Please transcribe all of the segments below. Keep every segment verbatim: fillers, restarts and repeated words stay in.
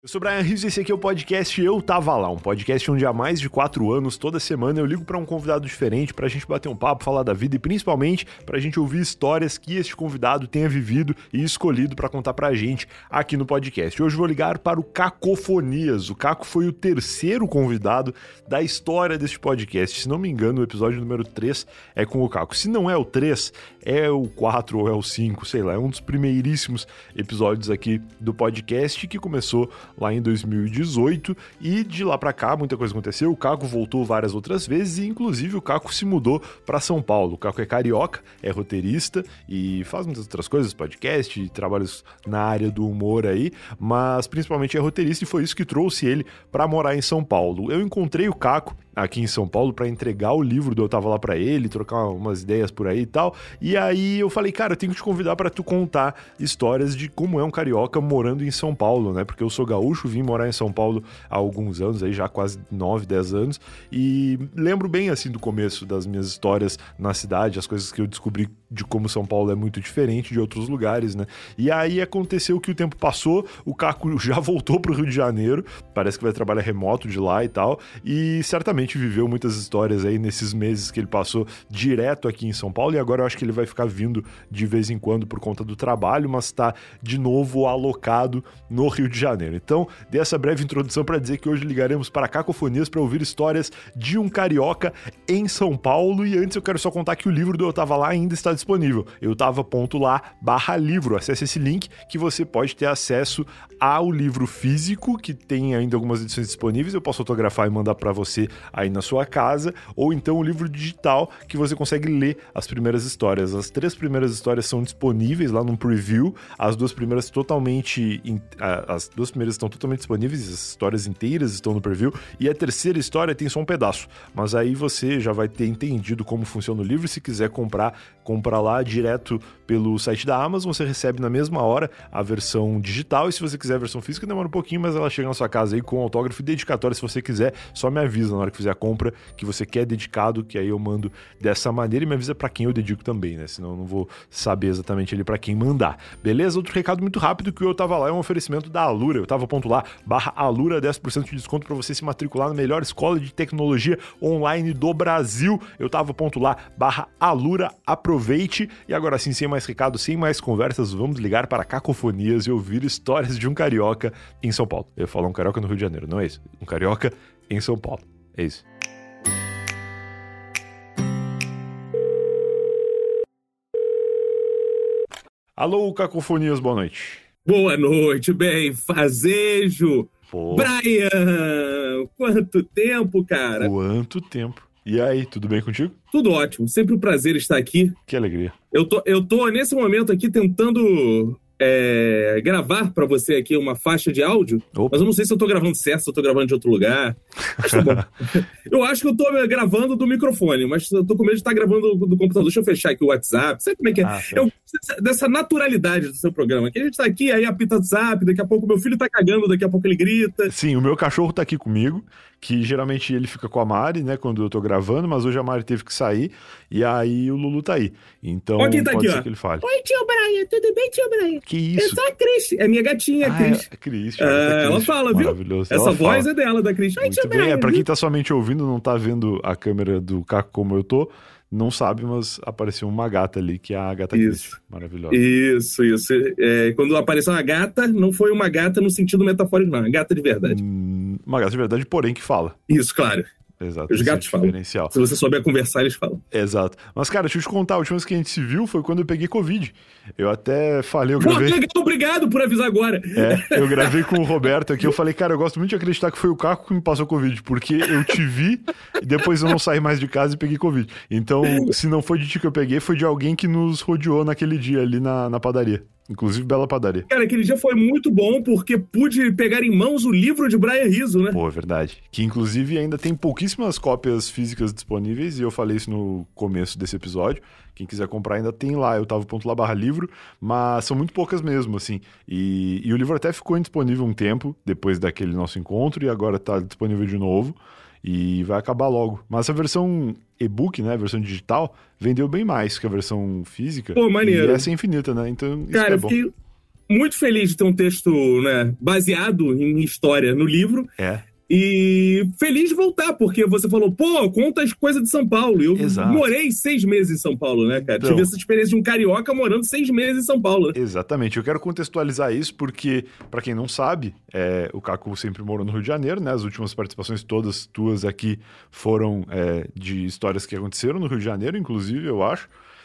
Eu sou o Brian Rizzo e esse aqui é o podcast Eu Tava Lá, um podcast onde há mais de quatro anos, toda semana, eu ligo pra um convidado diferente pra gente bater um papo, falar da vida e principalmente pra gente ouvir histórias que este convidado tenha vivido e escolhido pra contar pra gente aqui no podcast. Hoje eu vou ligar para o Cacofonias. O Caco foi o terceiro convidado da história deste podcast. Se não me engano, o episódio número três é com o Caco. Se não é o três, é o quatro ou é o cinco, sei lá. É um dos primeiríssimos episódios aqui do podcast que começou lá em dois mil e dezoito, e de lá pra cá muita coisa aconteceu. O Caco voltou várias outras vezes e inclusive o Caco se mudou pra São Paulo. O Caco é carioca, é roteirista e faz muitas outras coisas, podcast, trabalhos na área do humor aí, mas principalmente é roteirista e foi isso que trouxe ele pra morar em São Paulo. Eu encontrei o Caco aqui em São Paulo pra entregar o livro do Eu Tava Lá pra ele, trocar umas ideias por aí e tal, e aí eu falei, cara, eu tenho que te convidar pra tu contar histórias de como é um carioca morando em São Paulo, né, porque eu sou gaúcho, vim morar em São Paulo há alguns anos, aí já quase nove, dez anos, e lembro bem, assim, do começo das minhas histórias na cidade, as coisas que eu descobri de como São Paulo é muito diferente de outros lugares, né, e aí aconteceu que o tempo passou, o Caco já voltou pro Rio de Janeiro, parece que vai trabalhar remoto de lá e tal, e certamente viveu muitas histórias aí nesses meses que ele passou direto aqui em São Paulo, e agora eu acho que ele vai ficar vindo de vez em quando por conta do trabalho, mas está de novo alocado no Rio de Janeiro. Então, dei essa breve introdução para dizer que hoje ligaremos para Cacofonias para ouvir histórias de um carioca em São Paulo, e antes eu quero só contar que o livro do Eu Tava Lá ainda está disponível, eu tava ponto lá barra livro, acesse esse link que você pode ter acesso ao livro físico, que tem ainda algumas edições disponíveis, eu posso autografar e mandar para você aí na sua casa, ou então o livro digital que você consegue ler as primeiras histórias. As três primeiras histórias são disponíveis lá no preview, as duas primeiras totalmente as duas primeiras estão totalmente disponíveis, as histórias inteiras estão no preview, e a terceira história tem só um pedaço, mas aí você já vai ter entendido como funciona o livro. Se quiser comprar, compra lá direto pelo site da Amazon, você recebe na mesma hora a versão digital, e se você quiser a versão física demora um pouquinho, mas ela chega na sua casa aí com autógrafo e dedicatório. Se você quiser, só me avisa na hora que fizer a compra que você quer dedicado, que aí eu mando dessa maneira, e me avisa pra quem eu dedico também, né? Senão eu não vou saber exatamente ali pra quem mandar. Beleza? Outro recado muito rápido que o Eu Tava Lá é um oferecimento da Alura. Eu tava ponto lá, barra Alura, dez por cento de desconto pra você se matricular na melhor escola de tecnologia online do Brasil. Eu tava ponto lá, barra Alura, aproveite. E agora sim, sem mais recados, sem mais conversas, vamos ligar para Cacofonias e ouvir histórias de um carioca em São Paulo. Eu falo um carioca no Rio de Janeiro, não é isso? Um carioca em São Paulo. É isso. Alô, Cacofonias, boa noite. Boa noite, bem, fazejo. Pô. Brian, quanto tempo, cara? Quanto tempo. E aí, tudo bem contigo? Tudo ótimo, sempre um prazer estar aqui. Que alegria. Eu tô, eu tô nesse momento aqui tentando é, gravar pra você aqui uma faixa de áudio, Opa. mas eu não sei se eu tô gravando certo, se eu tô gravando de outro lugar. Mas tá bom. Eu acho que eu tô gravando do microfone, mas eu tô com medo de estar gravando do, do computador. Deixa eu fechar aqui o WhatsApp. Sabe como é que é? Ah, eu, dessa naturalidade do seu programa. Que a gente tá aqui, aí apita o WhatsApp, daqui a pouco meu filho tá cagando, daqui a pouco ele grita. Sim, o meu cachorro tá aqui comigo, que geralmente ele fica com a Mari, né, quando eu tô gravando, mas hoje a Mari teve que sair, e aí o Lulu tá aí. Então, Olha quem tá pode aqui, ser ó. que ele fale. Oi, tio Brian, tudo bem, tio Brian? Que isso? Eu sou a Cris, é minha gatinha, a ah, Cris. É, Cris, ah, tá ela fala, viu? Maravilhoso. Essa ela voz fala. é dela, da Cris. Oi, tio Muito bem, Brian. é, pra quem tá somente ouvindo, não tá vendo a câmera do Caco como eu tô, não sabe, mas apareceu uma gata ali, que é a gata Cris. Maravilhosa. Isso, isso. É, quando apareceu uma gata, não foi uma gata no sentido metafórico, não. Uma gata de verdade. Hum, uma gata de verdade, porém, que fala. Isso, claro. Exato. Os gatos é falam. Se você souber conversar, eles falam. Exato. Mas, cara, deixa eu te contar, a última vez que a gente se viu foi quando eu peguei Covid. Eu até falei, eu gravei... Pô, legal, obrigado por avisar agora. É, eu gravei com o Roberto aqui, eu falei, cara, eu gosto muito de acreditar que foi o Caco que me passou Covid, porque eu te vi e depois eu não saí mais de casa e peguei Covid. Então, se não foi de ti que eu peguei, foi de alguém que nos rodeou naquele dia ali na, na padaria. Inclusive, bela padaria. Cara, aquele dia foi muito bom porque pude pegar em mãos o livro de Brian Rizzo, né? Pô, é verdade. Que, inclusive, ainda tem pouquíssimas cópias físicas disponíveis, e eu falei isso no começo desse episódio. Quem quiser comprar ainda tem lá, eu tava ponto lá barra livro, mas são muito poucas mesmo, assim. E, e o livro até ficou indisponível um tempo, depois daquele nosso encontro, e agora tá disponível de novo. E vai acabar logo. Mas a versão e-book, né, a versão digital, vendeu bem mais que a versão física. Pô, maneiro. E essa é infinita, né? Então isso Cara, é eu bom. fiquei muito feliz de ter um texto, né, baseado em história no livro. É. E feliz de voltar, porque você falou, pô, conta as coisas de São Paulo. Eu Exato. morei seis meses em São Paulo, né, cara? Então, tive essa experiência de um carioca morando seis meses em São Paulo. Exatamente. Eu quero contextualizar isso porque, pra quem não sabe, é, o Caco sempre morou no Rio de Janeiro, né? As últimas participações todas tuas aqui foram é, de histórias que aconteceram no Rio de Janeiro, inclusive, eu acho.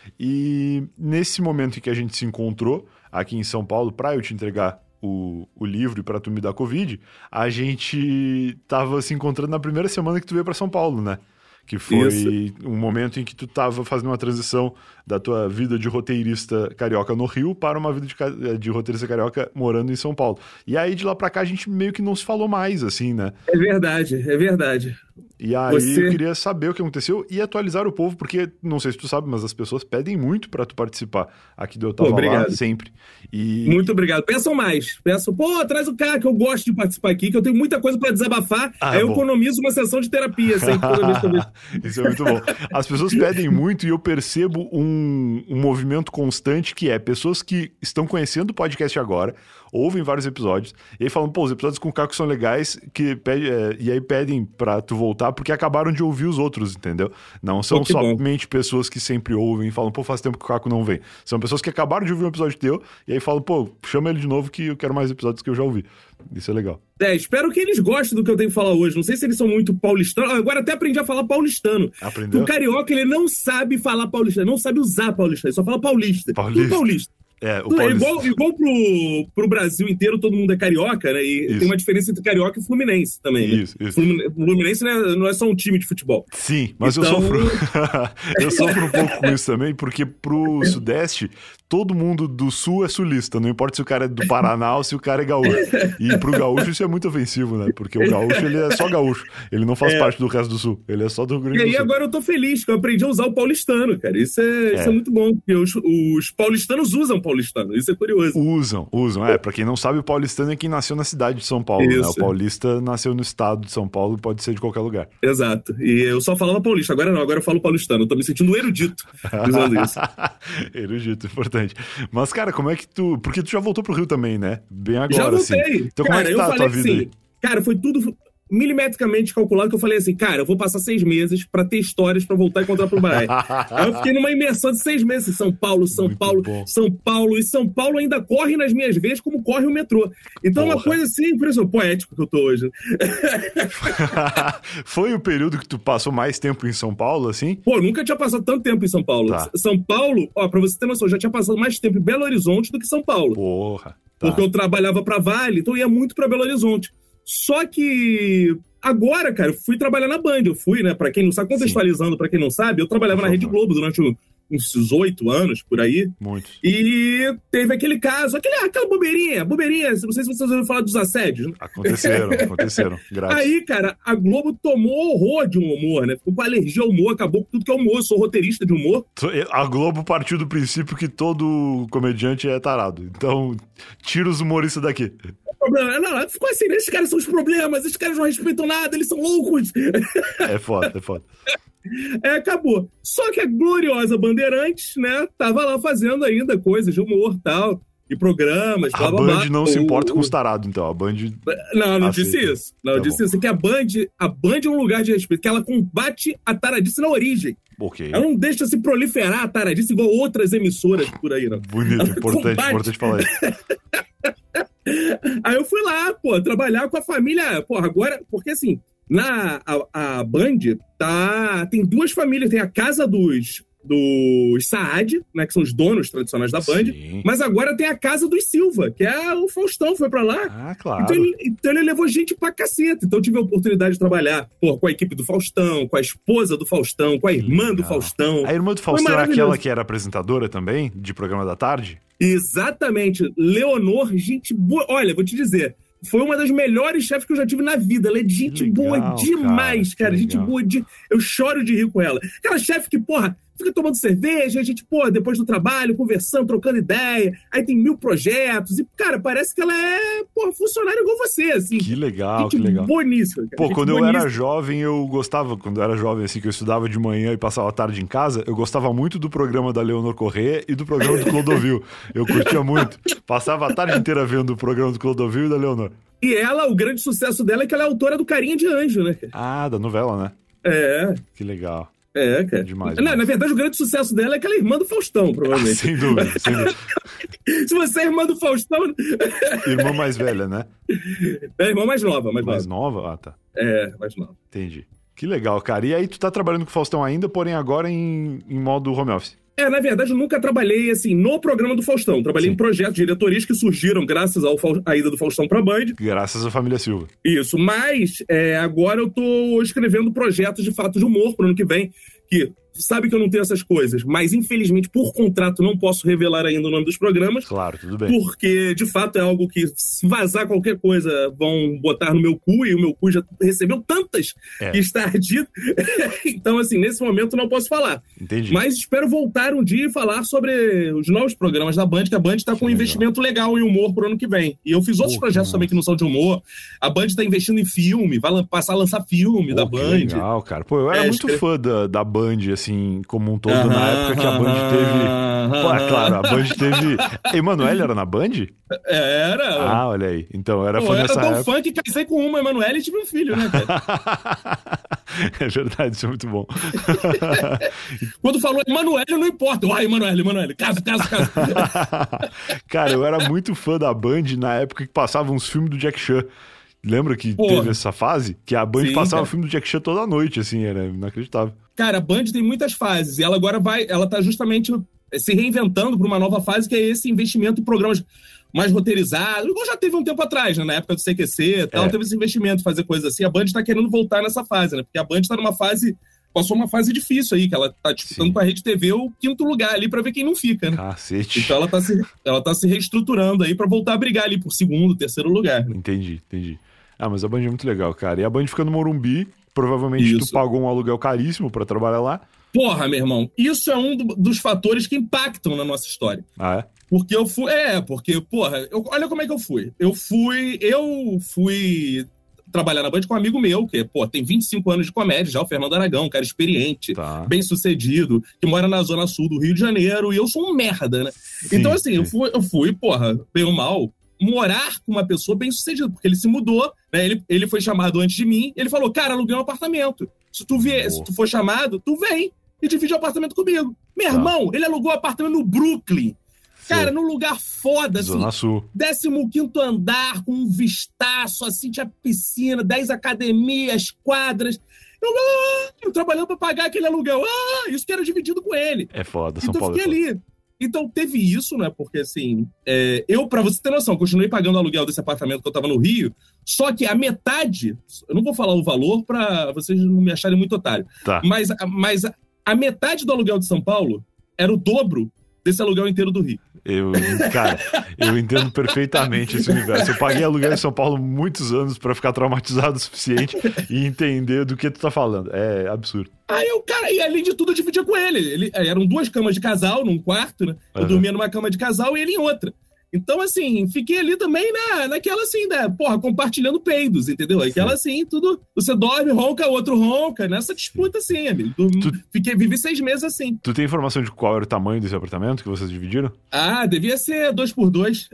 E nesse momento em que a gente se encontrou aqui em São Paulo, pra eu te entregar O, o livro e pra tu me dar Covid, a gente tava se encontrando na primeira semana que tu veio pra São Paulo, né? Que foi Isso. um momento em que tu tava fazendo uma transição da tua vida de roteirista carioca no Rio para uma vida de, de roteirista carioca morando em São Paulo. E aí, de lá pra cá, a gente meio que não se falou mais, assim, né? É verdade, é verdade. E aí Você... eu queria saber o que aconteceu e atualizar o povo, porque, não sei se tu sabe, mas as pessoas pedem muito pra tu participar aqui do Eu Tava Lá, sempre. E... Muito obrigado. Peçam mais. Peçam, pô, traz o cara que eu gosto de participar aqui, que eu tenho muita coisa pra desabafar, ah, aí eu bom. economizo uma sessão de terapia sempre, toda vez que eu vejo. Isso é muito bom. As pessoas pedem muito e eu percebo um, um movimento constante que é pessoas que estão conhecendo o podcast agora, ouvem vários episódios, e aí falam, pô, os episódios com o Caco são legais, que pede, é, e aí pedem pra tu voltar, porque acabaram de ouvir os outros, entendeu? Não são pô, somente bom. pessoas que sempre ouvem e falam, pô, faz tempo que o Caco não vem. São pessoas que acabaram de ouvir um episódio teu, e aí falam, pô, chama ele de novo que eu quero mais episódios que eu já ouvi. Isso é legal. É, espero que eles gostem do que eu tenho que falar hoje. Não sei se eles são muito paulistanos. Agora até aprendi a falar paulistano. Aprendeu? O carioca, ele não sabe falar paulistano, não sabe usar paulistano, ele só fala paulista. Paulista. Tudo paulista. É, o é igual, igual pro, pro Brasil inteiro, todo mundo é carioca, né? E isso. Tem uma diferença entre carioca e fluminense também. Isso, né? isso. Fluminense não é, não é só um time de futebol. Sim, mas então... eu sofro eu sofro um pouco com isso também, porque pro Sudeste, todo mundo do Sul é sulista. Não importa se o cara é do Paraná ou se o cara é gaúcho. E pro gaúcho isso é muito ofensivo, né? Porque o gaúcho, ele é só gaúcho. Ele não faz é. parte do resto do Sul. Ele é só do Rio Grande do Sul. E aí agora eu tô feliz que eu aprendi a usar o paulistano, cara. Isso é, é. Isso é muito bom. Porque os, os paulistanos usam paulistano. Isso é curioso. Usam, usam. É, pra quem não sabe, o paulistano é quem nasceu na cidade de São Paulo, né? O paulista nasceu no estado de São Paulo, pode ser de qualquer lugar. Exato. E eu só falava paulista. Agora não, agora eu falo paulistano. Eu tô me sentindo erudito usando isso. Erudito, importante. Mas, cara, como é que tu... Porque tu já voltou pro Rio também, né? Bem agora, já voltei. Assim. Então cara, como é que tá a tua vida assim, aí? Cara, foi tudo... milimetricamente calculado, que eu falei assim, cara, eu vou passar seis meses pra ter histórias pra voltar e encontrar pro Bahia. Aí eu fiquei numa imersão de seis meses, São Paulo, São Muito Paulo, bom. São Paulo, e São Paulo ainda corre nas minhas veias como corre o metrô. Então é uma coisa assim, impressionante, poético que eu tô hoje. Foi o período que tu passou mais tempo em São Paulo, assim? Pô, nunca tinha passado tanto tempo em São Paulo. Tá. São Paulo, ó, pra você ter noção, eu já tinha passado mais tempo em Belo Horizonte do que São Paulo. Porra. Tá. Porque eu trabalhava pra Vale, então eu ia muito pra Belo Horizonte. Só que agora, cara, eu fui trabalhar na Band. Eu fui, né? Pra quem não sabe, contextualizando Sim. pra quem não sabe, eu trabalhava na Rede Globo durante uns oito anos, por aí. Muito. E teve aquele caso, aquele, aquela bobeirinha, bobeirinha, não sei se vocês ouviram falar dos assédios. Aconteceram, aconteceram. Graças. Aí, cara, a Globo tomou horror de um humor, né? Ficou com alergia ao humor, acabou com tudo que é humor. Eu sou roteirista de humor. A Globo partiu do princípio que todo comediante é tarado. Então, tira os humoristas daqui. Problema. Não, não, ficou assim, né? Esses caras são os problemas, esses caras não respeitam nada, eles são loucos. É foda, é foda. É, acabou. Só que a gloriosa Bandeirantes, né, tava lá fazendo ainda coisas de humor e tal, e programas, A blá, Band blá, blá. não o... se importa com os tarados, então, a Band... Não, não aceita. disse isso. Não, tá disse bom. isso, que a Band, a Band é um lugar de respeito, que ela combate a taradice na origem. Okay. Ela não deixa se proliferar a taradice igual outras emissoras por aí, não. Bonito, ela importante, combate. importante falar isso. Aí eu fui lá, pô, trabalhar com a família, pô, agora, porque assim, na, a, a Band tá, tem duas famílias, tem a casa dos, dos Saad, né, que são os donos tradicionais da Band, Sim. mas agora tem a casa dos Silva, que é o Faustão, foi pra lá. Ah, claro. Então ele, então ele levou gente pra caceta, então eu tive a oportunidade de trabalhar, pô, com a equipe do Faustão, com a esposa do Faustão, com a irmã Legal. do Faustão. A irmã do Faustão é aquela que era apresentadora também, de programa da tarde? Exatamente, Leonor, gente boa, olha, vou te dizer, foi uma das melhores chefes que eu já tive na vida. Ela é de gente legal, boa demais, cara. cara. Gente boa de... Eu choro de rir com ela. Aquela chefe que, porra, fica tomando cerveja, a gente, pô, depois do trabalho, conversando, trocando ideia, aí tem mil projetos, e, cara, parece que ela é, pô, funcionária igual você, assim. Que legal, gente que legal. Boníssima, cara. Pô, gente quando boníssima. eu era jovem, eu gostava, quando eu era jovem, assim, que eu estudava de manhã e passava a tarde em casa, eu gostava muito do programa da Leonor Corrêa e do programa do Clodovil. Eu curtia muito. Passava a tarde inteira vendo o programa do Clodovil e da Leonor. E ela, o grande sucesso dela é que ela é autora do Carinha de Anjo, né, cara? Ah, da novela, né? É. Que legal. É, cara. Demais, Não, demais. na verdade, o grande sucesso dela é que ela é irmã do Faustão, provavelmente. Ah, sem dúvida, sem dúvida. Se você é irmã do Faustão... Irmã mais velha, né? É a irmã mais nova, mais, Mais nova. nova? Ah, tá. É, mais nova. Entendi. Que legal, cara. E aí, tu tá trabalhando com o Faustão ainda, porém agora em, em modo home office. É, na verdade, eu nunca trabalhei, assim, no programa do Faustão. Trabalhei Sim. em projetos de diretorias que surgiram graças ao, à ida do Faustão pra Band. Graças à família Silva. Isso, mas é, agora eu tô escrevendo projetos de fato de humor pro ano que vem, que sabe que eu não tenho essas coisas, mas infelizmente por contrato não posso revelar ainda o nome dos programas. Claro, tudo bem. Porque de fato é algo que se vazar qualquer coisa vão botar no meu cu, e o meu cu já recebeu tantas É. que está ardido. Então assim, nesse momento não posso falar. Entendi. Mas espero voltar um dia e falar sobre os novos programas da Band, que a Band está com um legal. investimento legal em humor pro ano que vem. E eu fiz outros Pô, projetos que também que não são de humor. A Band está investindo em filme, vai lan- passar a lançar filme Pô, da que Band. legal, cara. Pô, eu era É, muito escre- fã da, da Band, assim, como um todo, Aham, na época que a Band aham, teve... Pô, é aham. claro, a Band teve... Emanuele era na Band? Era. Ah, olha aí. Então, eu era Pô, fã eu era dessa tão época. fã que casei com uma Emanuele e tive um filho, né, cara? É verdade, isso é muito bom. Quando falou Emanuele, não importa. Ai, Emanuele, Emanuele, casa, casa, casa. Cara, eu era muito fã da Band na época que passava uns filmes do Jack Chan. Lembra que Pô. teve essa fase? Que a Band Sim, passava cara. filme do Jack Chan toda noite, assim, era inacreditável. Cara, a Band tem muitas fases e ela agora vai, ela tá justamente se reinventando para uma nova fase, que é esse investimento em programas mais roteirizados, igual já teve um tempo atrás, né? Na época do C Q C e tal, É. teve esse investimento, fazer coisas assim. A Band tá querendo voltar nessa fase, né? Porque a Band tá numa fase, passou uma fase difícil aí, que ela tá disputando Sim. com a Rede T V o quinto lugar ali para ver quem não fica, né? Cacete. Então ela tá, se, ela tá se reestruturando aí para voltar a brigar ali por segundo, terceiro lugar, né? Entendi, entendi. Ah, mas a Band é muito legal, cara. E a Band fica no Morumbi, provavelmente tu Isso. pagou um aluguel caríssimo pra trabalhar lá. Porra, meu irmão, isso é um do- dos fatores que impactam na nossa história. Ah, é? Porque eu fui. É, porque, porra, eu- olha como é que eu fui. Eu fui. Eu fui trabalhar na Band com um amigo meu, que, pô, tem vinte e cinco anos de comédia já, o Fernando Aragão, um cara experiente, Tá. bem sucedido, que mora na Zona Sul do Rio de Janeiro, e eu sou um merda, né? Sim, então, assim, sim. eu fui, eu fui, porra, bem ou mal, morar com uma pessoa bem sucedida, porque ele se mudou, né? Ele, ele foi chamado antes de mim, ele falou, cara, aluguei um apartamento. Se tu, vier, Boa. se tu for chamado, tu vem e divide o apartamento comigo. Meu Tá. irmão, ele alugou um apartamento no Brooklyn. Cara, Sei. num lugar foda, assim, Zona Sul. décimo quinto andar, com um vistaço, assim, tinha piscina, dez academias, quadras. Eu, ah, eu trabalhando pra pagar aquele aluguel. Ah, isso que era dividido com ele. É foda, São Então eu Paulo é fiquei foda. ali. Então teve isso, né? Porque assim, é, eu, pra você ter noção, continuei pagando o aluguel desse apartamento que eu tava no Rio, só que a metade, eu não vou falar o valor pra vocês não me acharem muito otário, Tá. mas, mas a, a metade do aluguel de São Paulo era o dobro desse aluguel inteiro do Rio. Eu, cara, eu entendo perfeitamente esse universo. Eu paguei aluguel em São Paulo muitos anos pra ficar traumatizado o suficiente e entender do que tu tá falando. É absurdo. Aí eu, cara, e além de tudo, eu dividia com ele. ele eram duas camas de casal num quarto, né? Eu Uhum. dormia numa cama de casal e ele em outra. Então, assim, fiquei ali também na, naquela, assim, né? Porra, compartilhando peidos, entendeu? Aquela, assim, tudo... Você dorme, ronca, o outro ronca. Nessa disputa, assim, amigo. Dormi- Tu- Fiquei, vivi seis meses assim. Tu tem informação de qual era o tamanho desse apartamento que vocês dividiram? Ah, devia ser dois por dois.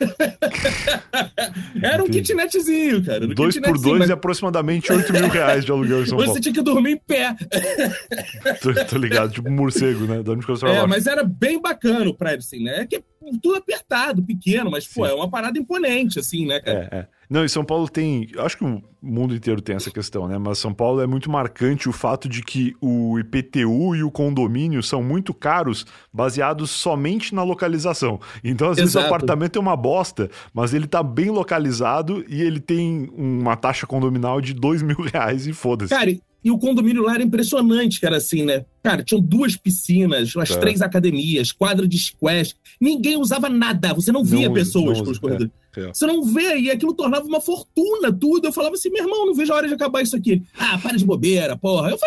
Era um Entendi. kitnetzinho, cara. Era um Dois por kitnetzinho, dois mas e aproximadamente oito mil reais de aluguel em São Você Paulo. tinha que dormir em pé. Tô, tô ligado, tipo um morcego, né? Dorme de coisa pra É, baixo. mas era bem bacana o prédio, assim, né? É que é tudo apertado, pequeno, mas, pô, Sim. é uma parada imponente, assim, né, cara? É, é. Não, e São Paulo tem... Acho que o mundo inteiro tem essa questão, né? Mas São Paulo é muito marcante o fato de que o I P T U e o condomínio são muito caros, baseados somente na localização. Então, às vezes, o Exato. apartamento é uma bosta, mas ele tá bem localizado e ele tem uma taxa condominal de dois mil reais e foda-se. Cara, e o condomínio lá era impressionante, cara, assim, né? Cara, tinham duas piscinas, umas É. três academias, quadra de squash. Ninguém usava nada, você não via Não usa, pessoas não pelos usa, corredores. é, real. Você não vê, e aquilo tornava uma fortuna, tudo. Eu falava assim, meu irmão, não vejo a hora de acabar isso aqui. Ah, para de bobeira, porra. Eu falei, meu irmão,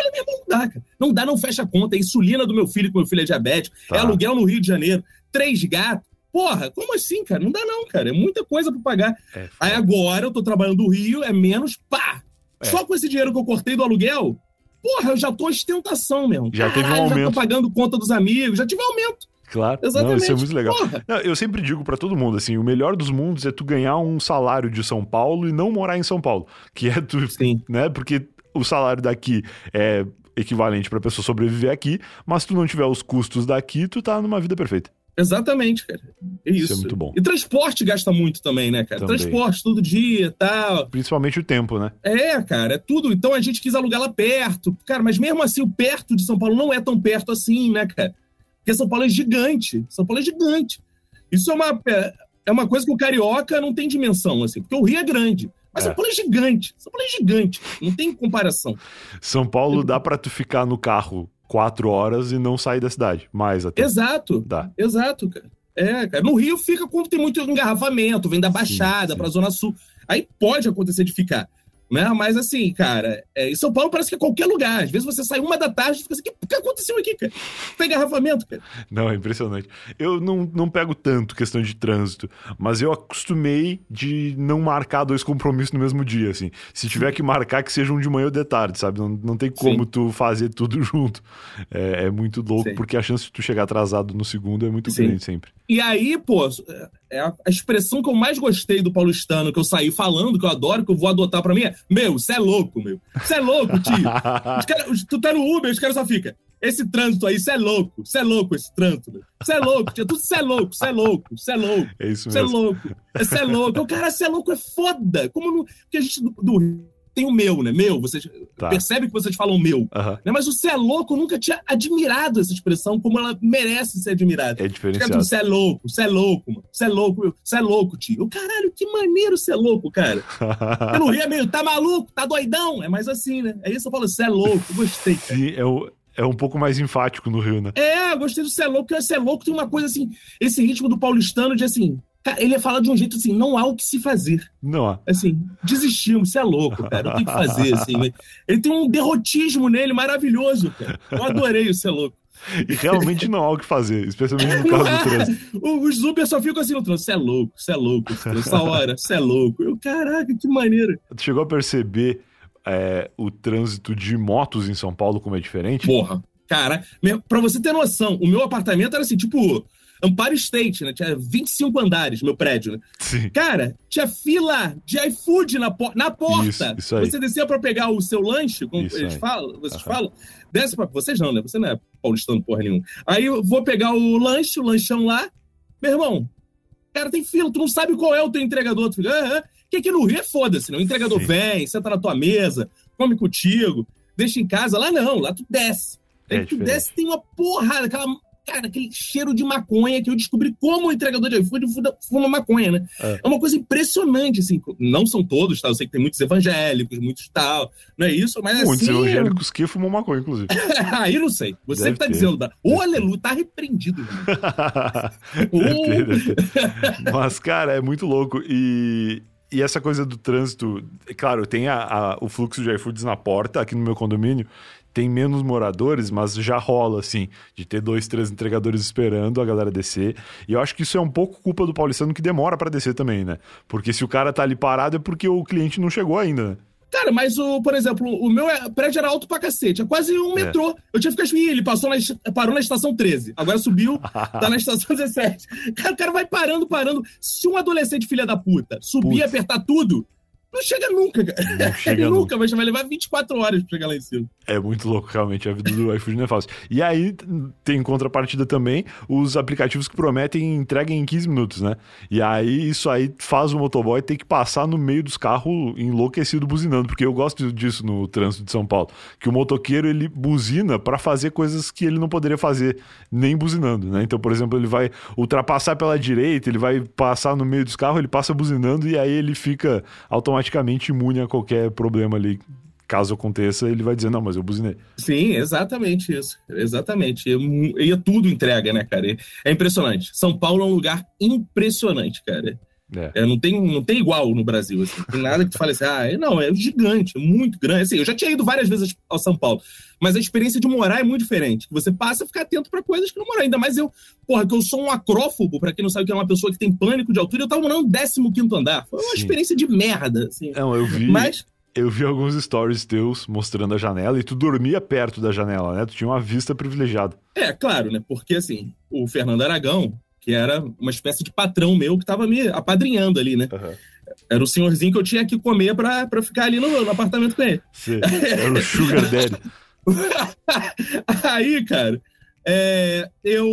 dá, cara. Não dá, não fecha a conta. É insulina do meu filho, que meu filho é diabético. Tá. É aluguel no Rio de Janeiro. Três gatos. Porra, como assim, cara? Não dá não, cara. É muita coisa pra pagar. É, aí agora eu tô trabalhando no Rio, é menos, pá! É. Só com esse dinheiro que eu cortei do aluguel, porra, eu já tô ostentação mesmo. Já Caralho, teve um aumento. Já tô pagando conta dos amigos, já tive aumento. Claro, exatamente. Não, isso é muito legal. Não, eu sempre digo pra todo mundo, assim, o melhor dos mundos é tu ganhar um salário de São Paulo e não morar em São Paulo. Que é tu, Sim. né? Porque o salário daqui é equivalente pra pessoa sobreviver aqui, mas se tu não tiver os custos daqui, tu tá numa vida perfeita. Exatamente, cara. É isso. Isso é muito bom. E transporte gasta muito também, né, cara? Também. Transporte todo dia e tal. Principalmente o tempo, né? É, cara, é tudo. Então a gente quis alugar lá perto. Cara, mas mesmo assim, o perto de São Paulo não é tão perto assim, né, cara? Porque São Paulo é gigante. São Paulo é gigante. Isso é uma, é uma coisa que o carioca não tem dimensão, assim. Porque o Rio é grande. Mas é. São Paulo é gigante. São Paulo é gigante. Não tem comparação. São Paulo dá pra tu ficar no carro quatro horas e não sair da cidade. Mais até. Exato. Dá. Exato, cara. É, cara. No Rio fica quando tem muito engarrafamento, vem da Baixada sim, sim. pra Zona Sul. Aí pode acontecer de ficar. Né? Mas assim, cara, é, em São Paulo parece que é qualquer lugar. Às vezes você sai uma da tarde e fica assim, o que aconteceu aqui, cara? Tem engarrafamento, cara. Não, é impressionante. Eu não, não pego tanto questão de trânsito, mas eu acostumei de não marcar dois compromissos no mesmo dia, assim. Se tiver que marcar, que seja um de manhã ou de tarde, sabe? Não, não tem como sim. tu fazer tudo junto. É, é muito louco, sim. porque a chance de tu chegar atrasado no segundo é muito sim. grande sempre. E aí, pô, é a expressão que eu mais gostei do paulistano, que eu saí falando, que eu adoro, que eu vou adotar pra mim, é: meu, você é louco, meu. Você é louco, tio. Os cara, os, tu tá no Uber, os caras só ficam: esse trânsito aí, você é louco. Você é louco, esse trânsito, meu. Você é louco, tio. Tudo você é louco, você é louco, você é louco. É isso mesmo. Você é louco. Você é louco. O cara, você é louco é foda. Como no, porque a gente do, do tem o meu, né? Meu, vocês tá. percebe que vocês falam meu. Uh-huh. Né? Mas o você é louco, eu nunca tinha admirado essa expressão como ela merece ser admirada. É diferenciado. Você é louco, você é louco, mano. Você é louco, você é louco, tio. Caralho, que maneiro ser louco, cara. Eu no Rio é meio, tá maluco, tá doidão. É mais assim, né? Aí você fala, você é louco, gostei, cara. Sim, é o... É um pouco mais enfático no Rio, né? É, eu gostei do Cê é Louco, porque o Cê é Louco tem uma coisa assim, esse ritmo do paulistano de assim, cara, ele fala de um jeito assim, não há o que se fazer. Não há. Assim, desistimos, Cê é Louco, cara, eu tenho que fazer, assim. Né? Ele tem um derrotismo nele maravilhoso, cara. Eu adorei o Cê é Louco. E realmente não há o que fazer, especialmente no caso do trânsito. Os Uber só ficam assim no trânsito, Cê é louco, Cê é louco, essa hora, Cê é louco. Eu, caraca, que maneiro. Tu chegou a perceber é, o trânsito de motos em São Paulo como é diferente? Porra. Cara, pra você ter noção, o meu apartamento era assim, tipo, Empire State, né? Tinha vinte e cinco andares, meu prédio, né? Sim. Cara, tinha fila de iFood na, por- na porta. Isso, isso aí. Você descia pra pegar o seu lanche, como isso eles aí. falam, vocês Aham. falam, desce pra... Vocês não, né? Você não é paulistano porra nenhuma. Aí eu vou pegar o lanche, o lanchão lá. Meu irmão, cara, tem fila, tu não sabe qual é o teu entregador. Tu fica, aham. Porque aqui no Rio é foda-se, né? O entregador Sim. vem, senta na tua mesa, come contigo, deixa em casa. Lá não, lá tu desce. É Aí tu desce, tem uma porrada, aquela, cara, aquele cheiro de maconha que eu descobri como o entregador de iFood fuma maconha, né? É. é uma coisa impressionante, assim. Não são todos, tá? Eu sei que tem muitos evangélicos, muitos tal. Não é isso? Mas muitos assim... evangélicos que fumam maconha, inclusive. Aí não sei. Você Deve que tá ter. dizendo. Ô, aleluia, tá repreendido. Deve ter, deve ter. Mas, cara, é muito louco. E... E essa coisa do trânsito, claro, tem a, a, o fluxo de iFoods na porta, aqui no meu condomínio, tem menos moradores, mas já rola, assim, de ter dois, três entregadores esperando a galera descer. E eu acho que isso é um pouco culpa do paulistano que demora pra descer também, né? Porque se o cara tá ali parado é porque o cliente não chegou ainda, né? Cara, mas, o, por exemplo, o meu prédio era alto pra cacete. É quase um metrô. É. Eu tinha que ficar... Ih, ele passou na, parou na estação treze. Agora subiu, tá na estação dezessete. Cara, o cara vai parando, parando. Se um adolescente filha da puta subir e apertar tudo... Não chega nunca, cara. Não chega nunca, nunca, mas vai levar vinte e quatro horas pra chegar lá em cima. É muito louco, realmente. A vida do iFood não é fácil. E aí, tem em contrapartida também os aplicativos que prometem entrega em quinze minutos, né? E aí, isso aí faz o motoboy ter que passar no meio dos carros enlouquecido buzinando. Porque eu gosto disso no trânsito de São Paulo. Que o motoqueiro, ele buzina pra fazer coisas que ele não poderia fazer nem buzinando, né? Então, por exemplo, ele vai ultrapassar pela direita, ele vai passar no meio dos carros, ele passa buzinando e aí ele fica automaticamente automaticamente imune a qualquer problema ali. Caso aconteça, ele vai dizer, não, mas eu buzinei. Sim, exatamente isso. Exatamente. E é tudo entrega, né, cara? É impressionante. São Paulo é um lugar impressionante, cara. É. É, não, tem, não tem igual no Brasil, assim. Não tem nada que tu fale assim, ah, não, é gigante, é muito grande. Assim, eu já tinha ido várias vezes ao São Paulo, mas a experiência de morar é muito diferente. Você passa a ficar atento pra coisas que não morar. Ainda mais eu, porra, que eu sou um acrófobo, pra quem não sabe que é uma pessoa que tem pânico de altura, eu tava morando no décimo quinto andar. Foi uma Sim. experiência de merda, assim. Não, eu vi... Mas... Eu vi alguns stories teus mostrando a janela e tu dormia perto da janela, né? Tu tinha uma vista privilegiada. É, claro, né? Porque, assim, o Fernando Aragão, que era uma espécie de patrão meu que tava me apadrinhando ali, né? Uhum. Era o senhorzinho que eu tinha que comer pra, pra ficar ali no, no apartamento com ele. Sim, era o Sugar Daddy. Aí, cara, é, eu...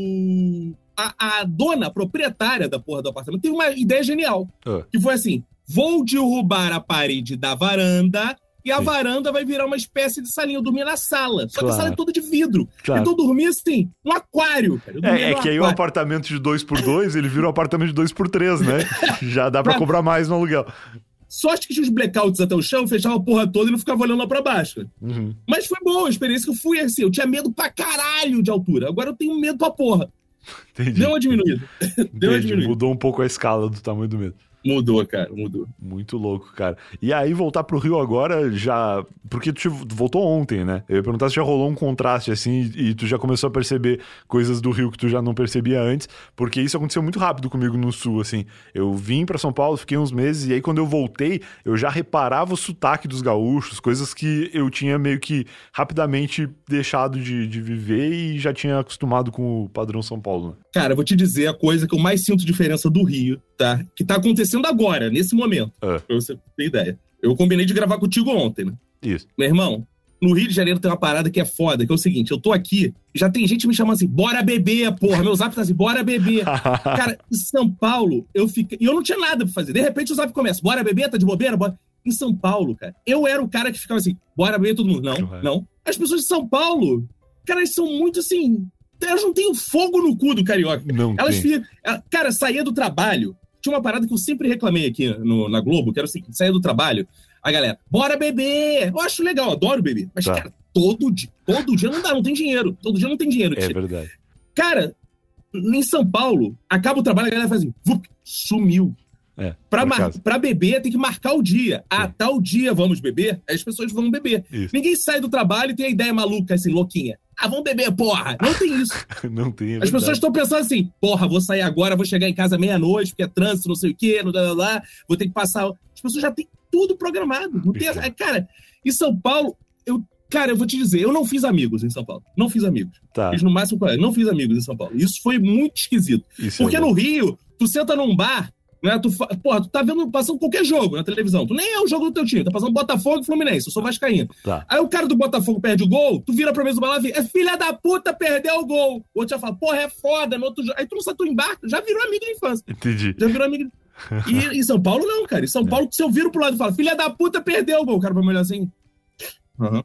A, a dona, a proprietária da porra do apartamento, teve uma ideia genial. Uhum. Que foi assim... Vou derrubar a parede da varanda e a Sim. varanda vai virar uma espécie de salinha. Eu dormia na sala. Só claro. que a sala é toda de vidro. Claro. Então eu dormia assim, um aquário. Cara. É, é que aquário. Aí o apartamento de dois por dois, ele vira um apartamento de dois por três, né? Já dá pra, pra cobrar mais no aluguel. Sorte que tinha os blackouts até o chão, fechava a porra toda e não ficava olhando lá pra baixo. Uhum. Mas foi boa a experiência que eu fui assim. Eu tinha medo pra caralho de altura. Agora eu tenho medo pra porra. Entendi. Deu uma diminuída. Deu uma diminuída. Mudou um pouco a escala do tamanho do medo. Mudou, cara, mudou. Muito louco, cara. E aí, voltar pro Rio agora, já... Porque tu voltou ontem, né? Eu ia perguntar se já rolou um contraste, assim, e tu já começou a perceber coisas do Rio que tu já não percebia antes, porque isso aconteceu muito rápido comigo no Sul, assim. Eu vim pra São Paulo, fiquei uns meses, e aí quando eu voltei, eu já reparava o sotaque dos gaúchos, coisas que eu tinha meio que rapidamente deixado de, de viver e já tinha acostumado com o padrão São Paulo, né? Cara, eu vou te dizer a coisa que eu mais sinto diferença do Rio, tá? Que tá acontecendo agora, nesse momento. Uh. Pra você ter ideia. Eu combinei de gravar contigo ontem, né? Isso. Meu irmão, no Rio de Janeiro tem uma parada que é foda, que é o seguinte, eu tô aqui, já tem gente me chamando assim, bora beber, porra. Meu zap tá assim, bora beber. Cara, em São Paulo, eu fiquei... E eu não tinha nada pra fazer. De repente o zap começa, bora beber, tá de bobeira, bora... Em São Paulo, cara, eu era o cara que ficava assim, bora beber todo mundo. Não, uhum. não. As pessoas de São Paulo, cara, elas são muito assim... Elas não têm o fogo no cu do carioca. Não elas tem. ficam... Cara, saía do trabalho... Tinha uma parada que eu sempre reclamei aqui no, na Globo, que era assim, saía do trabalho, a galera, bora beber! Eu acho legal, adoro beber. Mas, tá. cara, todo dia, todo dia não dá, não tem dinheiro. Todo dia não tem dinheiro. É verdade. Cara, em São Paulo, acaba o trabalho, a galera faz assim, vup, sumiu. É, pra, mar... pra beber, tem que marcar o dia. Ah, é. tal dia vamos beber, aí as pessoas vão beber. Isso. Ninguém sai do trabalho e tem a ideia maluca, assim, louquinha. Ah, vamos beber, porra! Não tem isso. Não tem, é As pessoas estão pensando assim, porra, vou sair agora, vou chegar em casa meia-noite, porque é trânsito, não sei o quê, não dá, lá, lá, vou ter que passar... As pessoas já têm tudo programado. Não tem... Cara, em São Paulo, eu... Cara, eu vou te dizer, eu não fiz amigos em São Paulo. Não fiz amigos. Tá. Fiz no máximo... Não fiz amigos em São Paulo. Isso foi muito esquisito. Isso porque é no Rio, tu senta num bar... Né? Tu, porra, tu tá vendo, passando qualquer jogo na televisão. Tu nem é o jogo do teu time, tá passando Botafogo e Fluminense. Eu sou vascaíno. Tá. Aí o cara do Botafogo perde o gol, tu vira pra mesa do balão e é filha da puta, perdeu o gol. O outro já fala, porra, é foda. No outro jogo. Aí tu não sabe, tu embarca, já virou amigo de infância. Entendi. Já virou amigo. E em São Paulo, não, cara. Em São Paulo, se eu viro pro lado e falo, filha da puta, perdeu o gol. O cara vai me olhar assim. Aham. Uhum.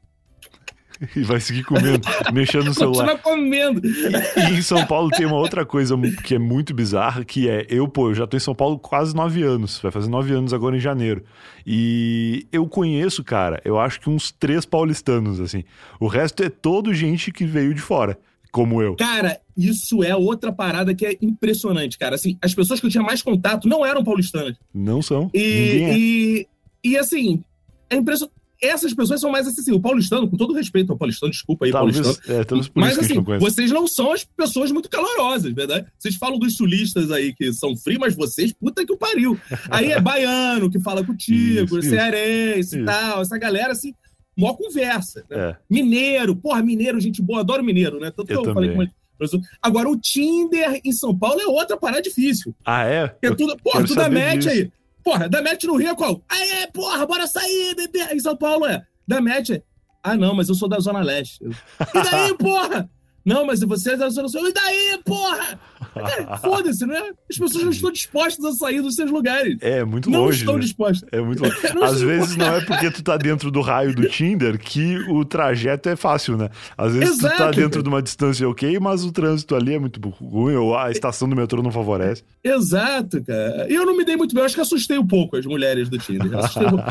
E vai seguir comendo, mexendo no celular. Continua comendo. E, e em São Paulo tem uma outra coisa que é muito bizarra, que é, eu, pô, eu já tô em São Paulo quase nove anos, vai fazer nove anos agora em janeiro. E eu conheço, cara, eu acho que uns três paulistanos, assim. O resto é todo gente que veio de fora, como eu. Cara, isso é outra parada que é impressionante, cara. Assim, as pessoas que eu tinha mais contato não eram paulistanas. Não são. E, Ninguém é. e, e assim, é impressionante. Essas pessoas são mais acessíveis. O paulistano, com todo respeito ao paulistano, desculpa aí, talvez, paulistano. É, por mas isso assim, que não vocês não são as pessoas muito calorosas, verdade? Vocês falam dos sulistas aí que são frios, mas vocês, puta que o pariu. Aí é baiano que fala contigo, isso, cearense isso. e tal. Essa galera, assim, mó conversa. Né? É. Mineiro, porra, mineiro, gente boa, adoro mineiro, né? Tanto que eu, eu falei com ele. Agora, o Tinder em São Paulo é outra parada difícil. Ah, é? Porque tudo, porra, tu dá match aí. Porra, dá match no Rio é qual? Aí é, porra, bora sair, bebê. Em São Paulo é. Da match é. Ah, não, mas eu sou da Zona Leste. Eu... E daí, porra? Não, mas você é da Zona Sul. E daí, porra? Cara, foda-se, né? As pessoas não estão dispostas a sair dos seus lugares. É, muito não longe. Não estão né? dispostas. É muito longe. Às vezes não é porque tu tá dentro do raio do Tinder que o trajeto é fácil, né? Às vezes Exato, tu tá dentro cara. de uma distância ok, mas o trânsito ali é muito ruim, ou a estação do metrô não favorece. Exato, cara. E eu não me dei muito bem, eu acho que assustei um pouco as mulheres do Tinder. Assustei um pouco.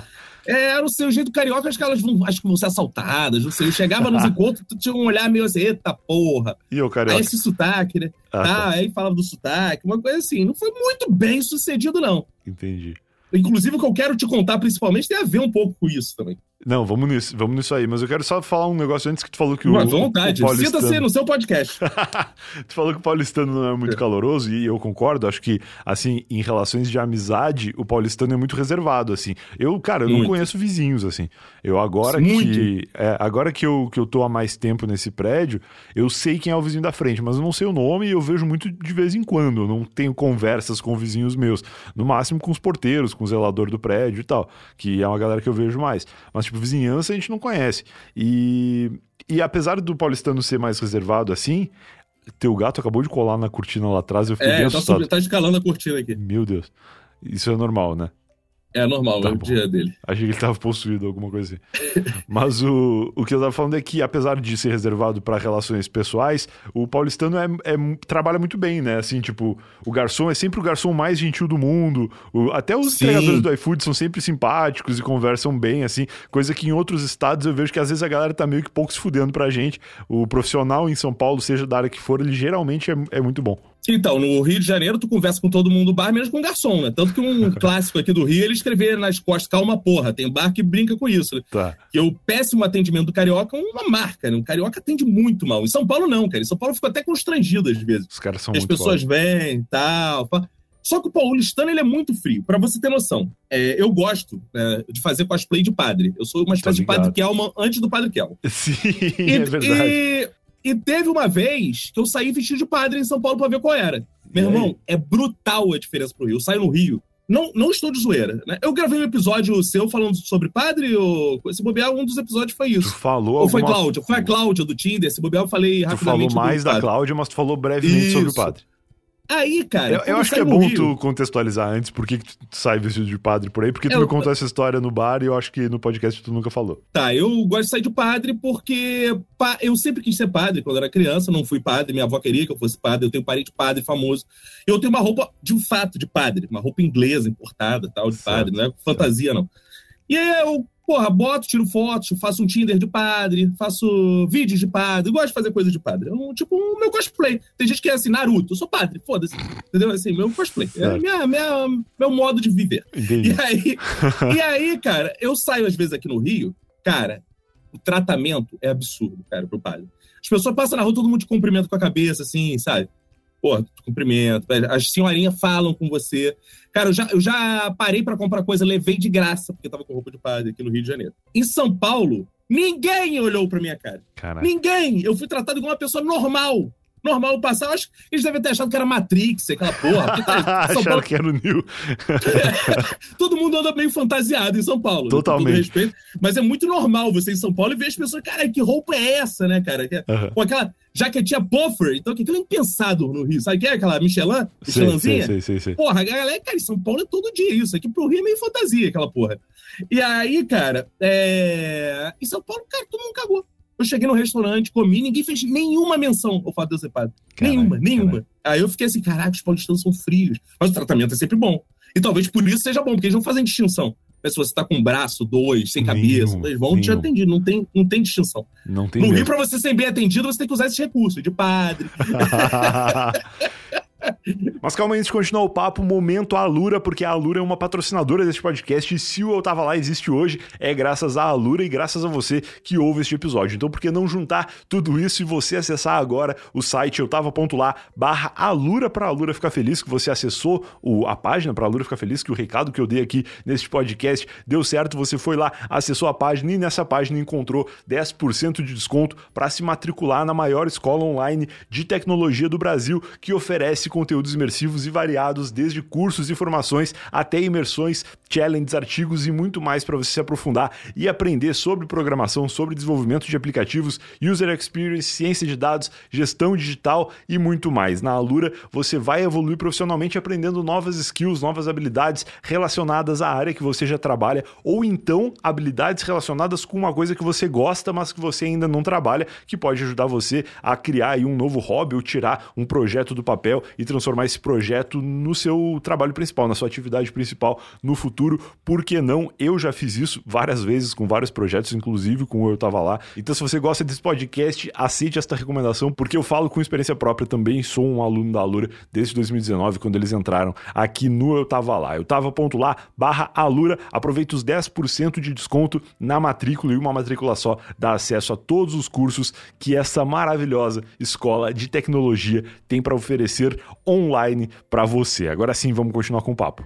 É, era o seu jeito carioca, acho que elas vão, acho que vão ser assaltadas, não sei. Eu chegava nos encontros, tu tinha um olhar meio assim, eita porra. E o carioca? Aí esse sotaque, né? Ah, ah, tá. Aí falava do sotaque, uma coisa assim. Não foi muito bem sucedido, não. Entendi. Inclusive, o que eu quero te contar, principalmente, tem a ver um pouco com isso também. Não, vamos nisso, vamos nisso aí. Mas eu quero só falar um negócio antes que tu falou que o, Mas, vontade, o paulistano... sinta-se no seu podcast. Tu falou que o paulistano não é muito É. caloroso, e eu concordo. Acho que, assim, em relações de amizade, o paulistano é muito reservado, assim. Eu, cara, eu não Muito. conheço vizinhos, assim. Eu agora Muito. que... É, agora que eu, que eu tô há mais tempo nesse prédio, eu sei quem é o vizinho da frente, mas eu não sei o nome e eu vejo muito de vez em quando. Eu não tenho conversas com vizinhos meus. No máximo com os porteiros, com o zelador do prédio e tal, que é uma galera que eu vejo mais. Mas, tipo, vizinhança a gente não conhece. E, e apesar do paulistano ser mais reservado assim, teu gato acabou de colar na cortina lá atrás e eu fiquei bem É, tá, assustado. subindo, tá escalando a cortina aqui. Meu Deus. Isso é normal, né? É normal, Tá é o bom. dia dele. Achei que ele tava possuído, alguma coisa assim. Mas o, o que eu tava falando é que, apesar de ser reservado para relações pessoais, o paulistano é, é- trabalha muito bem, né? Assim, tipo, o garçom é sempre o garçom mais gentil do mundo. O- até os Sim. entregadores do iFood são sempre simpáticos e conversam bem, assim. Coisa que em outros estados eu vejo que às vezes a galera tá meio que pouco se fudendo pra gente. O profissional em São Paulo, seja da área que for, ele geralmente é, é muito bom. Então, no Rio de Janeiro, tu conversa com todo mundo do bar, menos com o garçom, né? Tanto que um clássico aqui do Rio, ele escrever nas costas, calma porra, tem bar que brinca com isso, né? Tá. Que o péssimo atendimento do carioca é uma marca, né? O carioca atende muito mal. Em São Paulo, não, cara. Em São Paulo fica até constrangido às vezes. Os caras são As muito pessoas foda. vêm e tal. pá. Só que o paulistano, ele é muito frio. Pra você ter noção, é, eu gosto né, de fazer cosplay de padre. Eu sou uma espécie de ligado. padre Kelman antes do padre Kelman. Sim, E, é verdade. e, e teve uma vez que eu saí vestido de padre em São Paulo pra ver qual era. Meu E aí? irmão, é brutal a diferença pro Rio. Eu saio no Rio. Não, não estou de zoeira, né? Eu gravei um episódio seu falando sobre padre, ou se bobear, um dos episódios foi Tu isso. falou Ou foi alguma- Cláudia? Foi a Cláudia do Tinder, se bobear eu falei Tu falou rapidamente mais do da padre. Cláudia, mas tu falou brevemente sobre o Isso. padre. Aí, cara... Eu, quando eu acho que saí é no bom Rio- tu contextualizar antes por que que tu sai vestido de padre por aí, porque tu É, me eu- contou essa história no bar e eu acho que no podcast tu nunca falou. Tá, eu gosto de sair de padre porque pa- eu sempre quis ser padre quando era criança, não fui padre, minha avó queria que eu fosse padre, eu tenho parente padre famoso. Eu tenho uma roupa de fato de padre, uma roupa inglesa importada, tal, de Certo, padre, não é fantasia não. E aí eu, porra, boto, tiro fotos, faço um Tinder de padre, faço vídeos de padre, eu gosto de fazer coisa de padre. Eu, tipo, o meu cosplay. Tem gente que é assim, Naruto, eu sou padre, foda-se. Entendeu? Assim, meu cosplay. É Certo. minha, minha, meu modo de viver. Entendi. E aí, e aí, cara, eu saio às vezes aqui no Rio, cara, o tratamento é absurdo, cara, pro padre. As pessoas passam na rua, todo mundo te cumprimenta com a cabeça, assim, sabe? Pô, te cumprimento, as senhorinhas falam com você. Cara, eu já, eu já parei pra comprar coisa, levei de graça, porque eu tava com roupa de padre aqui no Rio de Janeiro. Em São Paulo, ninguém olhou pra minha cara. Caralho. Ninguém! Eu fui tratado igual uma pessoa normal. Normal passar, eu acho que eles devem ter achado que era Matrix, aquela porra. Porque, tá, São Acharam Paulo, que era o Nil. todo mundo anda meio fantasiado em São Paulo. né? Totalmente. Com todo respeito. Mas é muito normal você em São Paulo e ver as pessoas, cara, que roupa é essa, né, cara? Que- Aham. Com aquela jaquetinha puffer. Então, aquilo é impensado no Rio. Sabe o que é? Aquela Michelin? Sei, Michelinzinha? sei, sei, sei, sei. Porra, a galera, cara, em São Paulo é todo dia isso. Aqui pro Rio é meio fantasia, aquela porra. E aí, cara, é... em São Paulo, cara, todo mundo cagou. Eu cheguei no restaurante, comi, ninguém fez nenhuma menção ao fato de eu ser padre. Caralho, Nenhuma, nenhuma. caralho. Aí eu fiquei assim, caraca, os paulistanos são frios. Mas o tratamento é sempre bom. E talvez por isso seja bom, porque eles não fazem distinção. Mas se você tá com um braço, dois, sem cabeça, Nenhum, eles vão te nenhum. atender. Não tem, não tem distinção. Não tem No Rio, mesmo. pra você ser bem atendido, você tem que usar esse recurso de padre. Mas calma aí, antes de continuar o papo, momento Alura, porque a Alura é uma patrocinadora deste podcast e se o Eu Tava Lá existe hoje, é graças à Alura e graças a você que ouve este episódio. Então por que não juntar tudo isso e você acessar agora o site eutava.lá barra Alura pra Alura ficar feliz que você acessou o, a página pra Alura ficar feliz, que o recado que eu dei aqui neste podcast deu certo, você foi lá, acessou a página e nessa página encontrou dez por cento de desconto para se matricular na maior escola online de tecnologia do Brasil, que oferece conteúdos imersivos e variados, desde cursos e formações até imersões, challenges, artigos e muito mais para você se aprofundar e aprender sobre programação, sobre desenvolvimento de aplicativos, user experience, ciência de dados, gestão digital e muito mais. Na Alura, você vai evoluir profissionalmente aprendendo novas skills, novas habilidades relacionadas à área que você já trabalha ou então habilidades relacionadas com uma coisa que você gosta, mas que você ainda não trabalha, que pode ajudar você a criar aí um novo hobby ou tirar um projeto do papel e transformar esse esse projeto no seu trabalho principal, na sua atividade principal no futuro. Por que não? Eu já fiz isso várias vezes com vários projetos, inclusive com o Eu Tava Lá. Então, se você gosta desse podcast, aceite esta recomendação, porque eu falo com experiência própria também. Sou um aluno da Alura desde dois mil e dezenove, quando eles entraram aqui no Eu Tava Lá. Eu tava.lá barra Alura. Aproveita os dez por cento de desconto na matrícula, e uma matrícula só dá acesso a todos os cursos que essa maravilhosa escola de tecnologia tem para oferecer online para você. Agora sim, vamos continuar com o papo.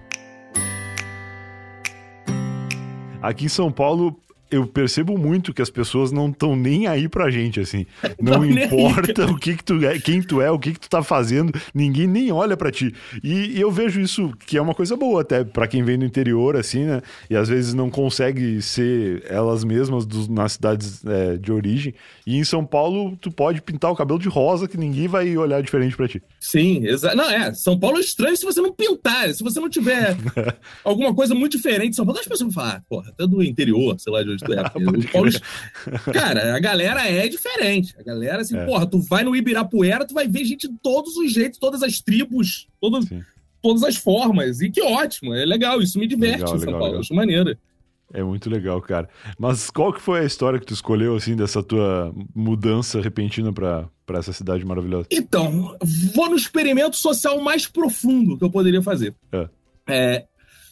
Aqui em São Paulo, eu percebo muito que as pessoas não estão nem aí pra gente, assim. Não, não importa o que que tu é, quem tu é, o que que tu tá fazendo, ninguém nem olha pra ti. E, e eu vejo isso, que é uma coisa boa até pra quem vem do interior, assim, né? E às vezes não consegue ser elas mesmas dos, nas cidades é, de origem. E em São Paulo, tu pode pintar o cabelo de rosa, que ninguém vai olhar diferente pra ti. Sim, exato. Não, é, São Paulo é estranho se você não pintar, se você não tiver alguma coisa muito diferente de São Paulo, as pessoas vão falar, ah, porra, até do interior, sei lá de onde tu é. O Paulo... Cara, a galera é diferente. A galera, assim, é. porra, tu vai no Ibirapuera, tu vai ver gente de todos os jeitos, todas as tribos, todas, todas as formas. E que ótimo, é legal, isso me diverte legal, em São legal, Paulo, legal. Acho maneiro. É muito legal, cara. Mas qual que foi a história que tu escolheu, assim, dessa tua mudança repentina pra, pra essa cidade maravilhosa? Então, vou no experimento social mais profundo que eu poderia fazer. É. É,